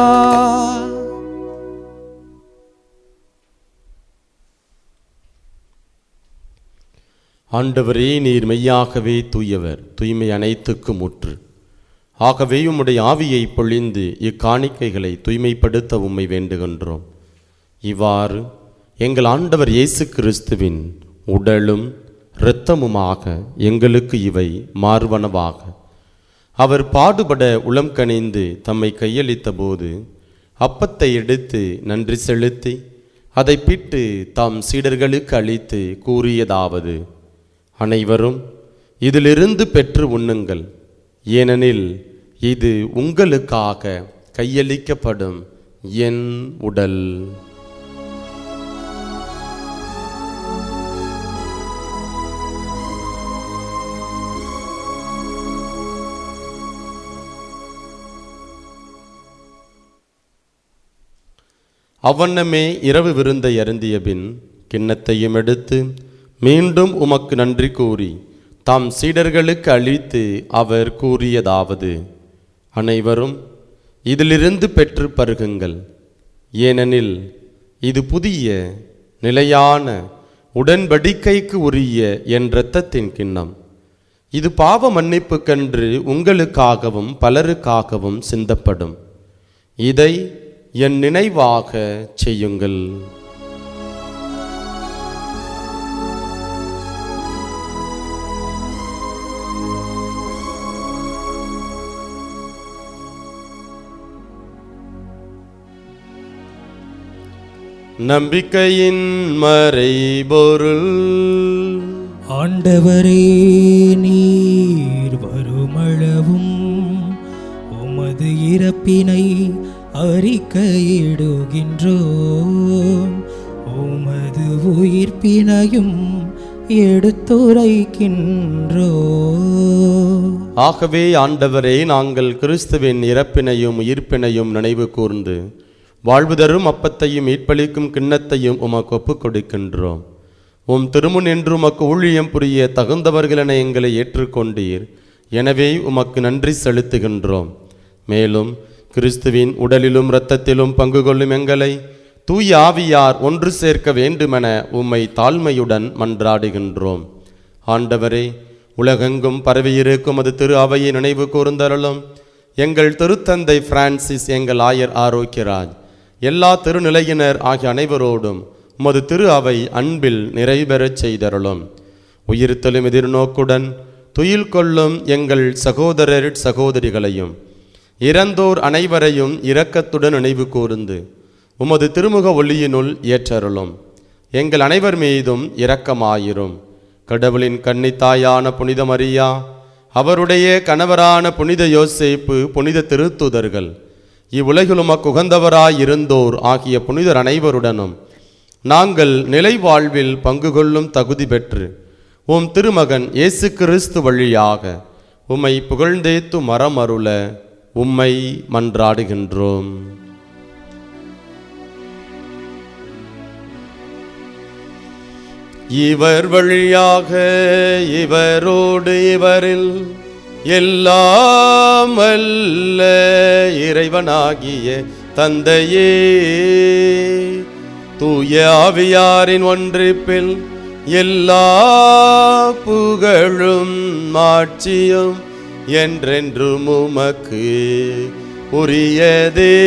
ஆண்டவரே, நீர் மெய்யாகவே தூயவர், தூய்மை அனைத்துக்கும் முற்று. ஆகவே உம்முடைய ஆவியை பொழிந்து இக்காணிக்கைகளை தூய்மைப்படுத்த உம்மை வேண்டுகின்றோம். இவ்வாறு எங்கள் ஆண்டவர் இயேசு கிறிஸ்துவின் உடலும் இரத்தமுமாக எங்களுக்கு இவை மார்வனவாக. அவர் பாடுபட உளம் கனிந்து தம்மை கையளித்த போது அப்பத்தை எடுத்து நன்றி செலுத்தி அதை பிட்டு தாம் சீடர்களுக்கு அளித்து கூறியதாவது: அனைவரும் இதிலிருந்து பெற்று உண்ணுங்கள், ஏனெனில் இது உங்களுக்காக கையளிக்கப்படும் என் உடல். அவ்வண்ணமே இரவு விருந்தை அருந்திய பின் கிண்ணத்தையும் எடுத்து மீண்டும் உமக்கு நன்றி கூறி தாம் சீடர்களுக்கு அளித்து அவர் கூறியதாவது: அனைவரும் இதிலிருந்து பெற்று பருகுங்கள், ஏனெனில் இது புதிய நிலையான உடன்படிக்கைக்கு உரிய என் இரத்தத்தின் கிண்ணம். இது பாவ மன்னிப்புக்கென்று உங்களுக்காகவும் பலருக்காகவும் சிந்தப்படும். இதை என் நினைவாக செய்யுங்கள். நம்பிக்கையின் மறைபொருள். ஆண்டவரே, நீர் வருமளவும் உமது இறப்பினை அறிக்கையிடுகின்றோம். உமது உயிர்ப்பினையும் எடுத்துரைக்கின்றோ. ஆகவே ஆண்டவரே, நாங்கள் கிறிஸ்துவின் இறப்பினையும் உயிர்ப்பினையும் நினைவு கூர்ந்து வாழ்வு தரும் அப்பத்தையும் மீட்பளிக்கும் கிண்ணத்தையும் உமக்கு ஒப்புக் கொடுக்கின்றோம். உம் திருமுன் என்று உமக்கு ஊழியம் புரிய தகுந்தவர்களென எங்களை ஏற்றுக்கொண்டீர். எனவே உமக்கு நன்றி செலுத்துகின்றோம். மேலும் கிறிஸ்துவின் உடலிலும் இரத்தத்திலும் பங்கு கொள்ளும் எங்களை தூய ஆவியார் ஒன்று சேர்க்க வேண்டுமென உம்மை தாழ்மையுடன் மன்றாடுகின்றோம். ஆண்டவரே, உலகெங்கும் பரவியிருக்கும் அது திரு அவையை நினைவு கூர்ந்தருளும். எங்கள் திருத்தந்தை பிரான்சிஸ், எங்கள் ஆயர் ஆரோக்கியராஜ், எல்லா திருநிலையினர் ஆகிய அனைவரோடும் உமது திரு அவை அன்பில் நிறைவேறச் செய்தருளும். உயிர்த்தெழும் எதிர்நோக்குடன் துயில் கொள்ளும் எங்கள் சகோதரர் சகோதரிகளையும் இறந்தோர் அனைவரையும் இரக்கத்துடன் நினைவு கூர்ந்து உமது திருமுக ஒளியினுள் ஏற்றருளும். எங்கள் அனைவர் மீதும் இரக்கமாயிரும். கடவுளின் கன்னித்தாயான புனித மரியா, அவருடைய கணவரான புனித யோசேப்பு, புனித திருத்தூதர்கள், இவ்வுலகில் உமக்கு உகந்தவராய் இருந்தோர் ஆகிய புனிதர் அனைவருடனும் நாங்கள் நிலை வாழ்வில் பங்கு கொள்ளும் தகுதி பெற்று உம் திருமகன் இயேசு கிறிஸ்து வழியாக உம்மை புகழ்ந்தேத்து மரம் அருள உம்மை மன்றாடுகின்றோம். இவர் வழியாக இவரோடு இவரில் எல்லாம் வல்ல இறைவனாகிய தந்தையே, தூய ஆவியாரின் ஒன்றிப்பில் எல்லா புகழும் மாட்சியும் என்றென்றும் உமக்கு உரியதே.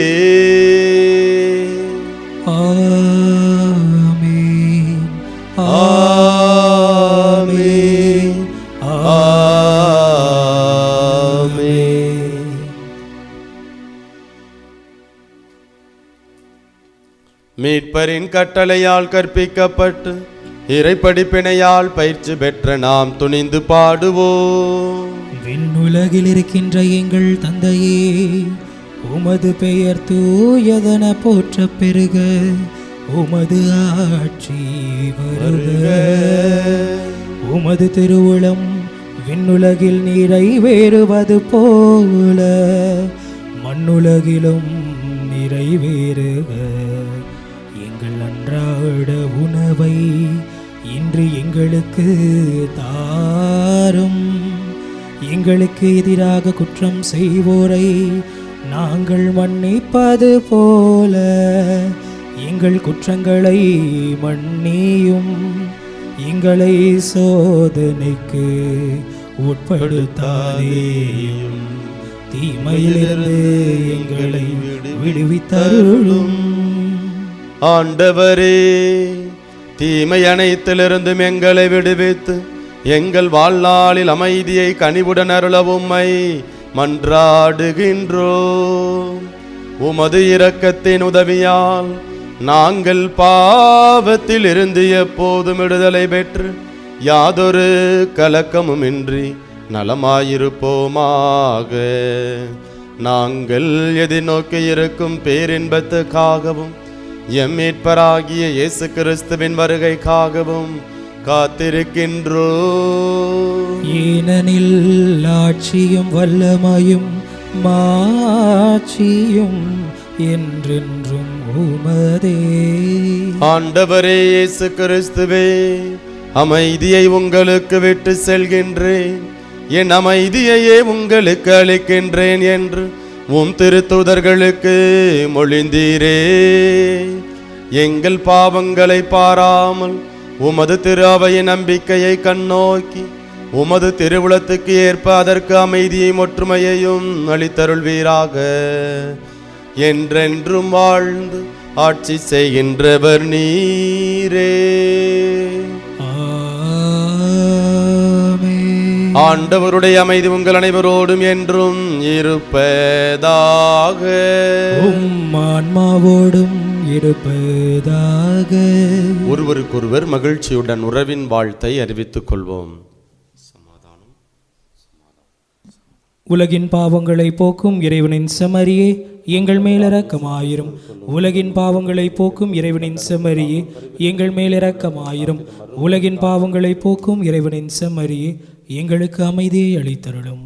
ஆமென். ஆமென். ஆமென். மீட்பரின் கட்டளையால் கற்பிக்கப்பட்டு இறைப்படிப்பினையால் பயிற்சி பெற்ற நாம் துணிந்து பாடுவோம். விண்ணுலகில் இருக்கின்ற எங்கள் தந்தையே, உமது பெயர் தூயதென போற்றப் பெறுக. உமது ஆட்சி வருக. உமது திருவுளம் விண்ணுலகில் நிறைவேறுவது போல மண்ணுலகிலும் நிறைவேறுக. எங்கள் அன்றாட உணவை இன்று எங்களுக்கு தாரும். எங்களுக்கு எதிராக குற்றம் செய்வோரை நாங்கள் மன்னிப்பது போல எங்கள் குற்றங்களை மன்னியும். எங்களை சோதனைக்கு உட்படுத்தாதேயும், தீமையிலிருந்து எங்களை விடுவித்தருளும். ஆண்டவரே, தீமை அனைத்திலிருந்தும் எங்களை விடுவித்து எங்கள் வாழ்நாளில் அமைதியை கனிவுடன் அருள உம்மை மன்றாடுகின்றோம். உமது இரக்கத்தின் உதவியால் நாங்கள் பாவத்தில் இருந்து எப்போதும் விடுதலை பெற்று யாதொரு கலக்கமுமின்றி நலமாயிருப்போமாக. நாங்கள் எதிர்நோக்கி இருக்கும் பேரின்பத்துக்காகவும் எம் மீட்பராகிய இயேசு கிறிஸ்துவின் வருகைக்காகவும் காத்திருக்கின்றோம். ஏனெனில் ஆட்சியும் வல்லமையும் மாட்சியும் என்றென்றும் உமதே. ஆண்டவரே இயேசு கிறிஸ்துவே, அமைதியை உங்களுக்கு விட்டு செல்கின்றேன், என் அமைதியையே உங்களுக்கு அளிக்கின்றேன் என்று உம் திருத்தூதர்களுக்கு மொழிந்தீரே. எங்கள் பாவங்களை பாராமல் உமது திரு அவையின் நம்பிக்கையை கண்ணோக்கி உமது திருவுளத்துக்கு ஏற்ப அதற்கு அமைதியையும் ஒற்றுமையையும் அளித்தருள்வீராக. என்றென்றும் வாழ்ந்து ஆட்சி செய்கின்றவர் நீரே. ஆண்டவருடைய அமைதி உங்கள் அனைவரோடும் என்றும் இருப்பதாக. ஆன்மாவோடும் இருப்பதாக. ஒருவருக்கொருவர் மகிழ்ச்சியுடன் உறவின் வாழ்த்தை அறிவித்துக் கொள்வோம். உலகின் பாவங்களை போக்கும் இறைவனின் செம்மறியே, எங்கள் மேலிரக்கமாயிரும். உலகின் பாவங்களை போக்கும் இறைவனின் செம்மறியே, எங்கள் மேலிரக்கமாயிரும். உலகின் பாவங்களை போக்கும் இறைவனின் செம்மறியே, எங்களுக்கு அமைதியை அளித்தருளும்.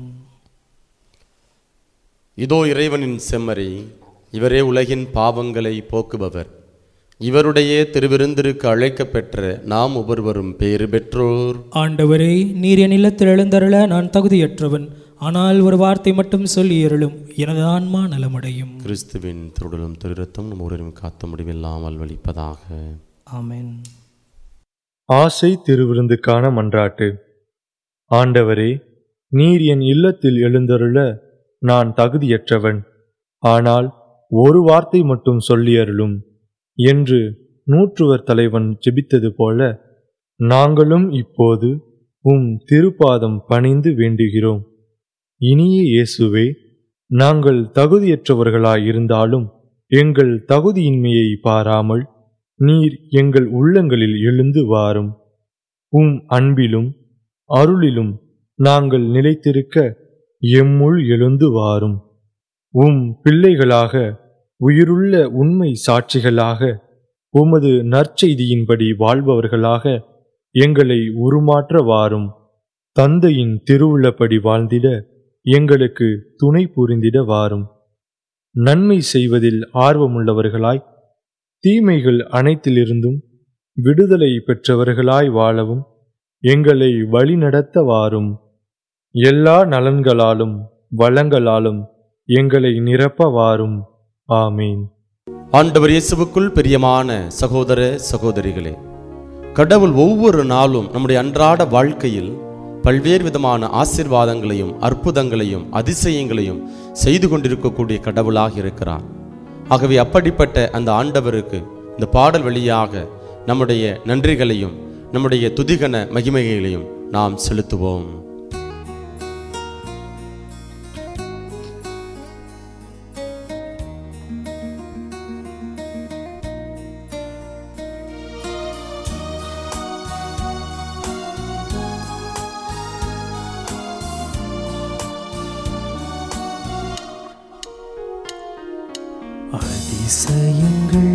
இதோ இறைவனின் செம்மறி, இவரே உலகின் பாவங்களை போக்குபவர். இவருடைய திருவிருந்திற்கு அழைக்கப்பெற்ற நாம் ஒவ்வொருவரும் பேறு பெற்றோர். ஆண்டவரே, நீர் என் இல்லத்தில் எழுந்தருள நான் தகுதியற்றவன். ஆனால் ஒரு வார்த்தை மட்டும் சொல்லி அருளும், எனது ஆன்மா நலமடையும். கிறிஸ்துவின் திருடலும் திருரத்தம் நம் ஒருவரும் காத்த முடிவில்லாமல் வலிப்பதாக. ஆமென். ஆசை திருவிருந்துக்கான மன்றாட்டு. ஆண்டவரே, நீர் என் இல்லத்தில் எழுந்தருள நான் தகுதியற்றவன். ஆனால் ஒரு வார்த்தை மட்டும் சொல்லி அருளும் என்று நூற்றுவர் தலைவன் ஜெபித்தது போல நாங்களும் இப்போது உம் திருப்பாதம் பணிந்து வேண்டுகிறோம். இனிய இயேசுவே, நாங்கள் தகுதியற்றவர்களாயிருந்தாலும் எங்கள் தகுதியின்மையை பாராமல் நீர் எங்கள் உள்ளங்களில் எழுந்து வாரும். உம் அன்பிலும் அருளிலும் நாங்கள் நிலைத்திருக்க எம்முள் எழுந்து வாரும். உம் பிள்ளைகளாக, உயிருள்ள உண்மை சாட்சிகளாக, உமது நற்செய்தியின்படி வாழ்பவர்களாக எங்களை உருமாற்ற வாரும். தந்தையின் திருவுள்ளப்படி வாழ்ந்திட எங்களுக்கு துணை புரிந்திட வாரும். நன்மை செய்வதில் ஆர்வமுள்ளவர்களாய், தீமைகள் அனைத்திலிருந்தும் விடுதலை பெற்றவர்களாய் வாழவும் எங்களை வழிநடத்த வாரும். எல்லா நலன்களாலும் வளங்களாலும் எங்களை நிரப்ப வாரும். ஆமீன். ஆண்டவர் இயேசுவுக்குள் பிரியமான சகோதர சகோதரிகளே, கடவுள் ஒவ்வொரு நாளும் நம்முடைய அன்றாட வாழ்க்கையில் பல்வேறு விதமான ஆசீர்வாதங்களையும் அற்புதங்களையும் அதிசயங்களையும் செய்து கொண்டிருக்கக்கூடிய கடவுளாக இருக்கிறார். ஆகவே அப்படிப்பட்ட அந்த ஆண்டவருக்கு இந்த பாடல் வழியாக நம்முடைய நன்றிகளையும் நம்முடைய துதிகன மகிமைகளையும் நாம் செலுத்துவோம். அதிசயங்கள்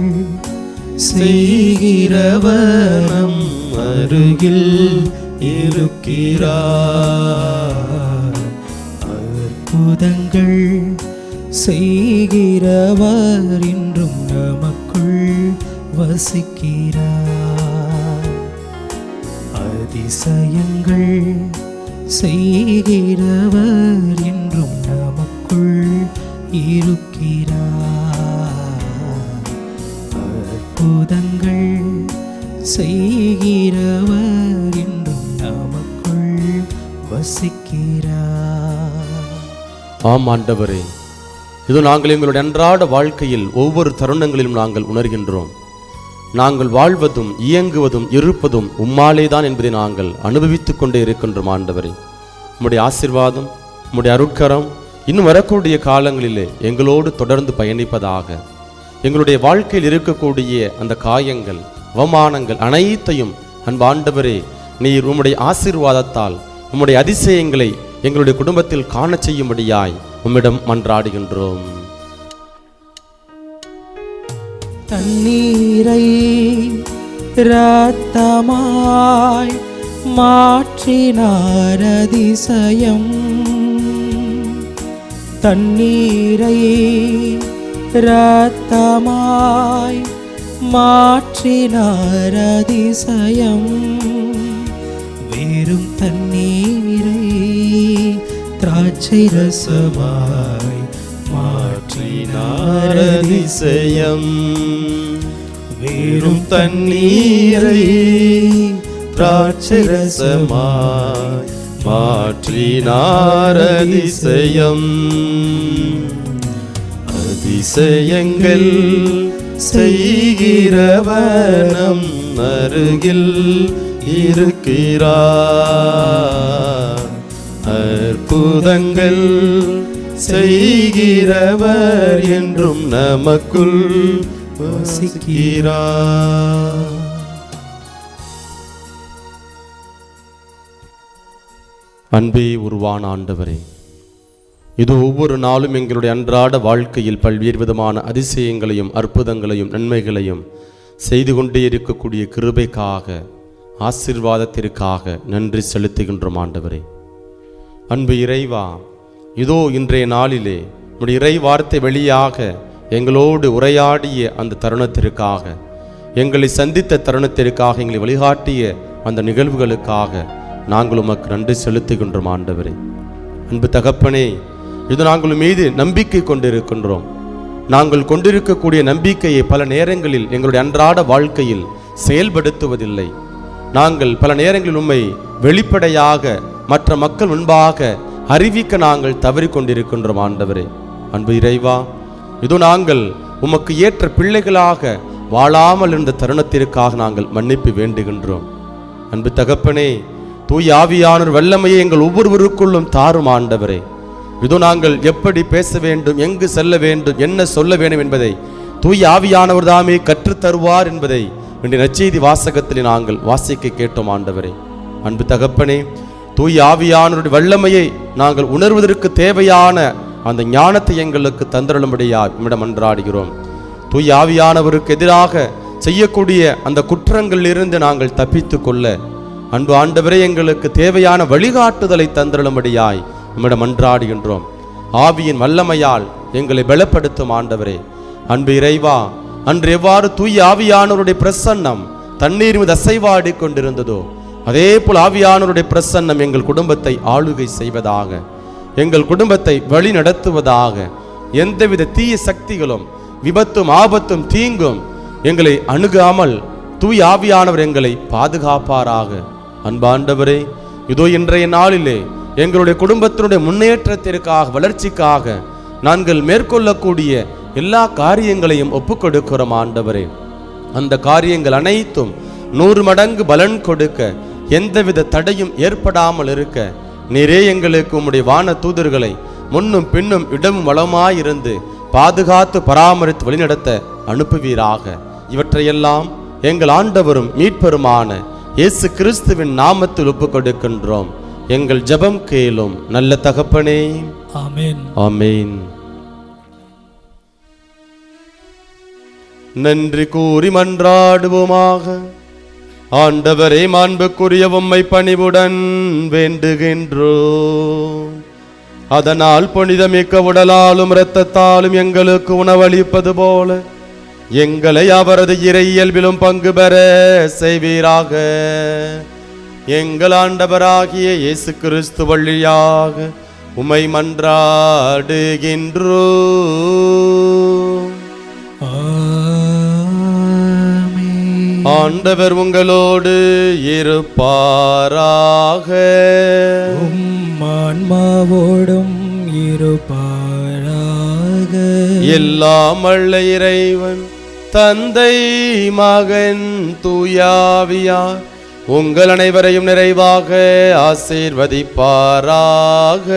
செய்கிறவர் நம் அருகில் இருக்கிறார். அற்புதங்கள் செய்கிறவர் இன்றும் நமக்குள் வசிக்கிறார். அதிசயங்கள் செய்கிறவர் இன்றும் நமக்குள் இருக்கிறார். அற்புதங்கள் செய்கிறவர் இன்றும் நமக்குள் வசிக்கிறார். ஆம் ஆண்டவரே, இது நாங்கள் எங்களுடைய அன்றாட வாழ்க்கையில் ஒவ்வொரு தருணங்களிலும் நாங்கள் உணர்கின்றோம். நாங்கள் வாழ்வதும் இயங்குவதும் இருப்பதும் உம்மாலே தான் என்பதை நாங்கள் அனுபவித்துக் கொண்டே இருக்கின்றோம். ஆண்டவரே, உம்முடைய ஆசீர்வாதம், உம்முடைய அருட்கரம் இன்னும் வரக்கூடிய காலங்களிலே எங்களோடு தொடர்ந்து பயணிப்பதாக. எங்களுடைய வாழ்க்கையில் இருக்கக்கூடிய அந்த காயங்கள், அவமானங்கள் அனைத்தையும் அன்பாண்டவரே நீர் உம்முடைய ஆசீர்வாதத்தால் உம்முடைய அதிசயங்களை எங்களுடைய குடும்பத்தில் காண செய்யும்படியாய் உம்மிடம் மன்றாடுகின்றோம். தண்ணீரை இரத்தமாய் மாற்றினார் அதிசயம். தண்ணீரை இரத்தமாய் மாற்றினார் அதிசயம். வெறும் தண்ணீரை திராட்சை ரசமாய் மாற்றினார் அதிசயம். வெறும் தண்ணீரை திராட்சை ரசமாய் மாற்றினார் அதிசயம். அதிசயங்கள் செய்கிறவர் நம் அருகில் இருக்கிறார். அற்புதங்கள் செய்கிறவர் என்றும் நமக்குள் வசிக்கிறார். அன்பே உருவான ஆண்டவரே, இது ஒவ்வொரு நாளும் எங்களுடைய அன்றாட வாழ்க்கையில் பல்வேறு விதமான அதிசயங்களையும் அற்புதங்களையும் நன்மைகளையும் செய்து கொண்டே இருக்கக்கூடிய கிருபைக்காக ஆசீர்வாதத்திற்காக நன்றி செலுத்துகின்றோம் ஆண்டவரே. அன்பு இறைவா, இதோ இன்றைய நாளிலே உம்முடைய இறை வார்த்தை வழியாக எங்களோடு உரையாடிய அந்த தருணத்திற்காக, எங்களை சந்தித்த தருணத்திற்காக, எங்களை வழிகாட்டிய அந்த நிகழ்வுகளுக்காக நாங்கள் உமக்கு நன்றி செலுத்துகின்றோம் ஆண்டவரே. அன்பு தகப்பனே, இது நாங்கள் மீது நம்பிக்கை கொண்டிருக்கின்றோம். நாங்கள் கொண்டிருக்கக்கூடிய நம்பிக்கையை பல நேரங்களில் எங்களுடைய அன்றாட வாழ்க்கையில் செயல்படுத்துவதில்லை. நாங்கள் பல நேரங்களில் உம்மை வெளிப்படையாக மற்ற மக்கள் முன்பாக அறிவிக்க நாங்கள் தவறிக்கொண்டிருக்கின்றோம் ஆண்டவரே. அன்பு இறைவா, இதோ நாங்கள் உமக்கு ஏற்ற பிள்ளைகளாக வாழாமல் இருந்த தருணத்திற்காக நாங்கள் மன்னிப்பு வேண்டுகின்றோம். அன்பு தகப்பனே, தூய் ஆவியானவர் வல்லமையை எங்கள் ஒவ்வொருவருக்குள்ளும் தாரும் ஆண்டவரே. இதோ நாங்கள் எப்படி பேச வேண்டும், எங்கு செல்ல வேண்டும், என்ன சொல்ல வேண்டும் என்பதை தூய் ஆவியானவர் தாமே கற்றுத்தருவார் என்பதை இன்றைய நற்செய்தி வாசகத்தில் நாங்கள் வாசிக்க கேட்டோம் ஆண்டவரே. அன்பு தகப்பனே, தூய் ஆவியானவருடைய வல்லமையை நாங்கள் உணர்வதற்கு தேவையான அந்த ஞானத்தை எங்களுக்கு தந்தருளும்படியாக உம்மிடம் மன்றாடுகிறோம். தூய் ஆவியானவருக்கு எதிராக செய்யக்கூடிய அந்த குற்றங்களிலிருந்து நாங்கள் தப்பித்து கொள்ள அன்பு ஆண்டவரே எங்களுக்கு தேவையான வழிகாட்டுதலை தந்தருளும்படியாய் உம்மிடம் மன்றாடுகின்றோம். ஆவியின் வல்லமையால் எங்களை பலப்படுத்தும் ஆண்டவரே. அன்பு இறைவா, அன்று எவ்வாறு தூய் ஆவியானவருடைய பிரசன்னம் தண்ணீர் மீது அசைவாடி கொண்டிருந்ததோ, அதே போல் ஆவியானவருடைய பிரசன்னம் எங்கள் குடும்பத்தை ஆளுகை செய்வதாக, எங்கள் குடும்பத்தை வழி நடத்துவதாக, எந்தவித தீய சக்திகளும் விபத்தும் ஆபத்தும் தீங்கும் எங்களை அணுகாமல் தூய் ஆவியானவர் எங்களை பாதுகாப்பாராக. அன்பாண்டவரே, இதோ இன்றைய நாளிலே எங்களுடைய குடும்பத்தினுடைய முன்னேற்றத்திற்காக, வளர்ச்சிக்காக நாங்கள் மேற்கொள்ளக்கூடிய எல்லா காரியங்களையும் ஒப்புக்கொடுக்கிறோம் ஆண்டவரே. அந்த காரியங்கள் அனைத்தும் 100 மடங்கு பலன் கொடுக்க, எந்தவித தடையும் ஏற்படாமல் இருக்க நீரே எங்களுக்கு உம்முடைய வான தூதர்களை முன்னும் பின்னும் இடமும் வளமாயிருந்து பாதுகாத்து பராமரித்து வழிநடத்த அனுப்புவீராக. இவற்றையெல்லாம் எங்கள் ஆண்டவரும் மீட்பருமான இயேசு கிறிஸ்துவின் நாமத்தில் ஒப்புக்கொடுக்கின்றோம். எங்கள் ஜெபம் கேளும் நல்ல தகப்பனே. ஆமென். ஆமென். நன்றி கூறி மன்றாடுவோமாக. ஆண்டவரே, மாண்புக்குரிய உம்மை பணிவுடன் வேண்டுகின்றோம். அதனால் புனிதமிக்க உடலாலும் இரத்தத்தாலும் எங்களுக்கு உணவளிப்பது போல எங்களை அவரது இறை இயல்பிலும் பங்கு பெற செய்வீராக. எங்கள் ஆண்டவராகிய இயேசு கிறிஸ்து வழியாக உம்மை மன்றாடுகின்றோம். ஆண்டவர் உங்களோடு இருப்பாராக. ஆன்மாவோடும் இருப்பாராக. எல்லாம் வல்ல இறைவன் தந்தை, மகன், தூயாவியார் உங்கள் அனைவரையும் நிறைவாக ஆசீர்வதிப்பாராக.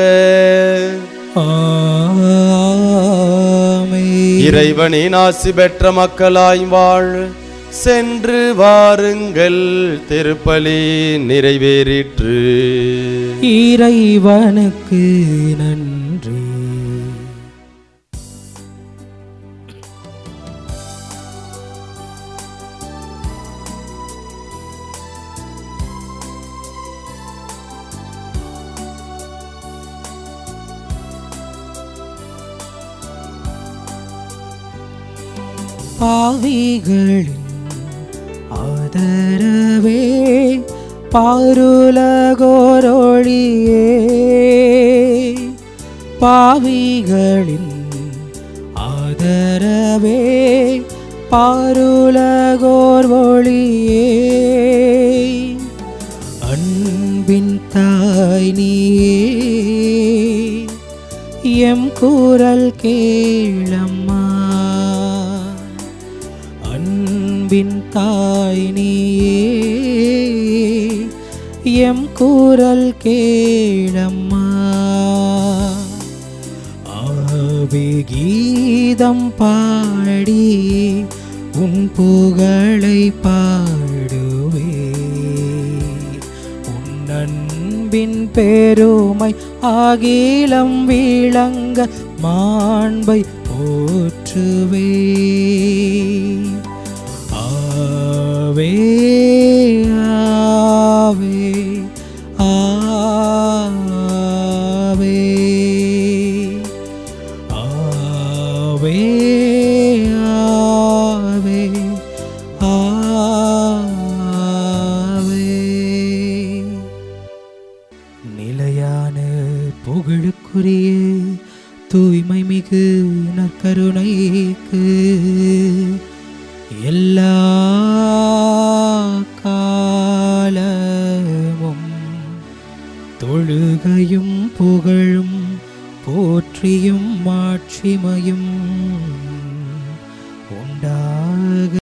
ஆமென். இறைவனின் ஆசி பெற்ற மக்களாய் வாழ் சென்று வாருங்கள். திருப்பலி நிறைவேறிற்று. இறைவனுக்கு நன்றி. பாவிகளின் ஆதரவே, பாருலகோரொளியே, பாவிகளின் ஆதரவே, பாருலகோர் ஒளியே, அன்பின் தாய் நீயே, எம் குரல் கேளம்மா. அன்பின் தாய் நீயே, எம் குரல் கேளம்மா. ஆவி கீதம் பாடி உன் புகழை பாடுவே, உன் அன்பின் வாழ்வின் பெருமை ஆகிலம் விளங்க மாண்பை போற்றுவே. ஆவே ஆவே ஆவே ஆவே ஆவே ஆவே. நிலையான புகழுக்குரிய தூய்மை மிகு நற்கருணைக்கு எல்லா காலமும் தொழுகையும் புகழும் போற்றியும் மாட்சிமையும் உண்டாக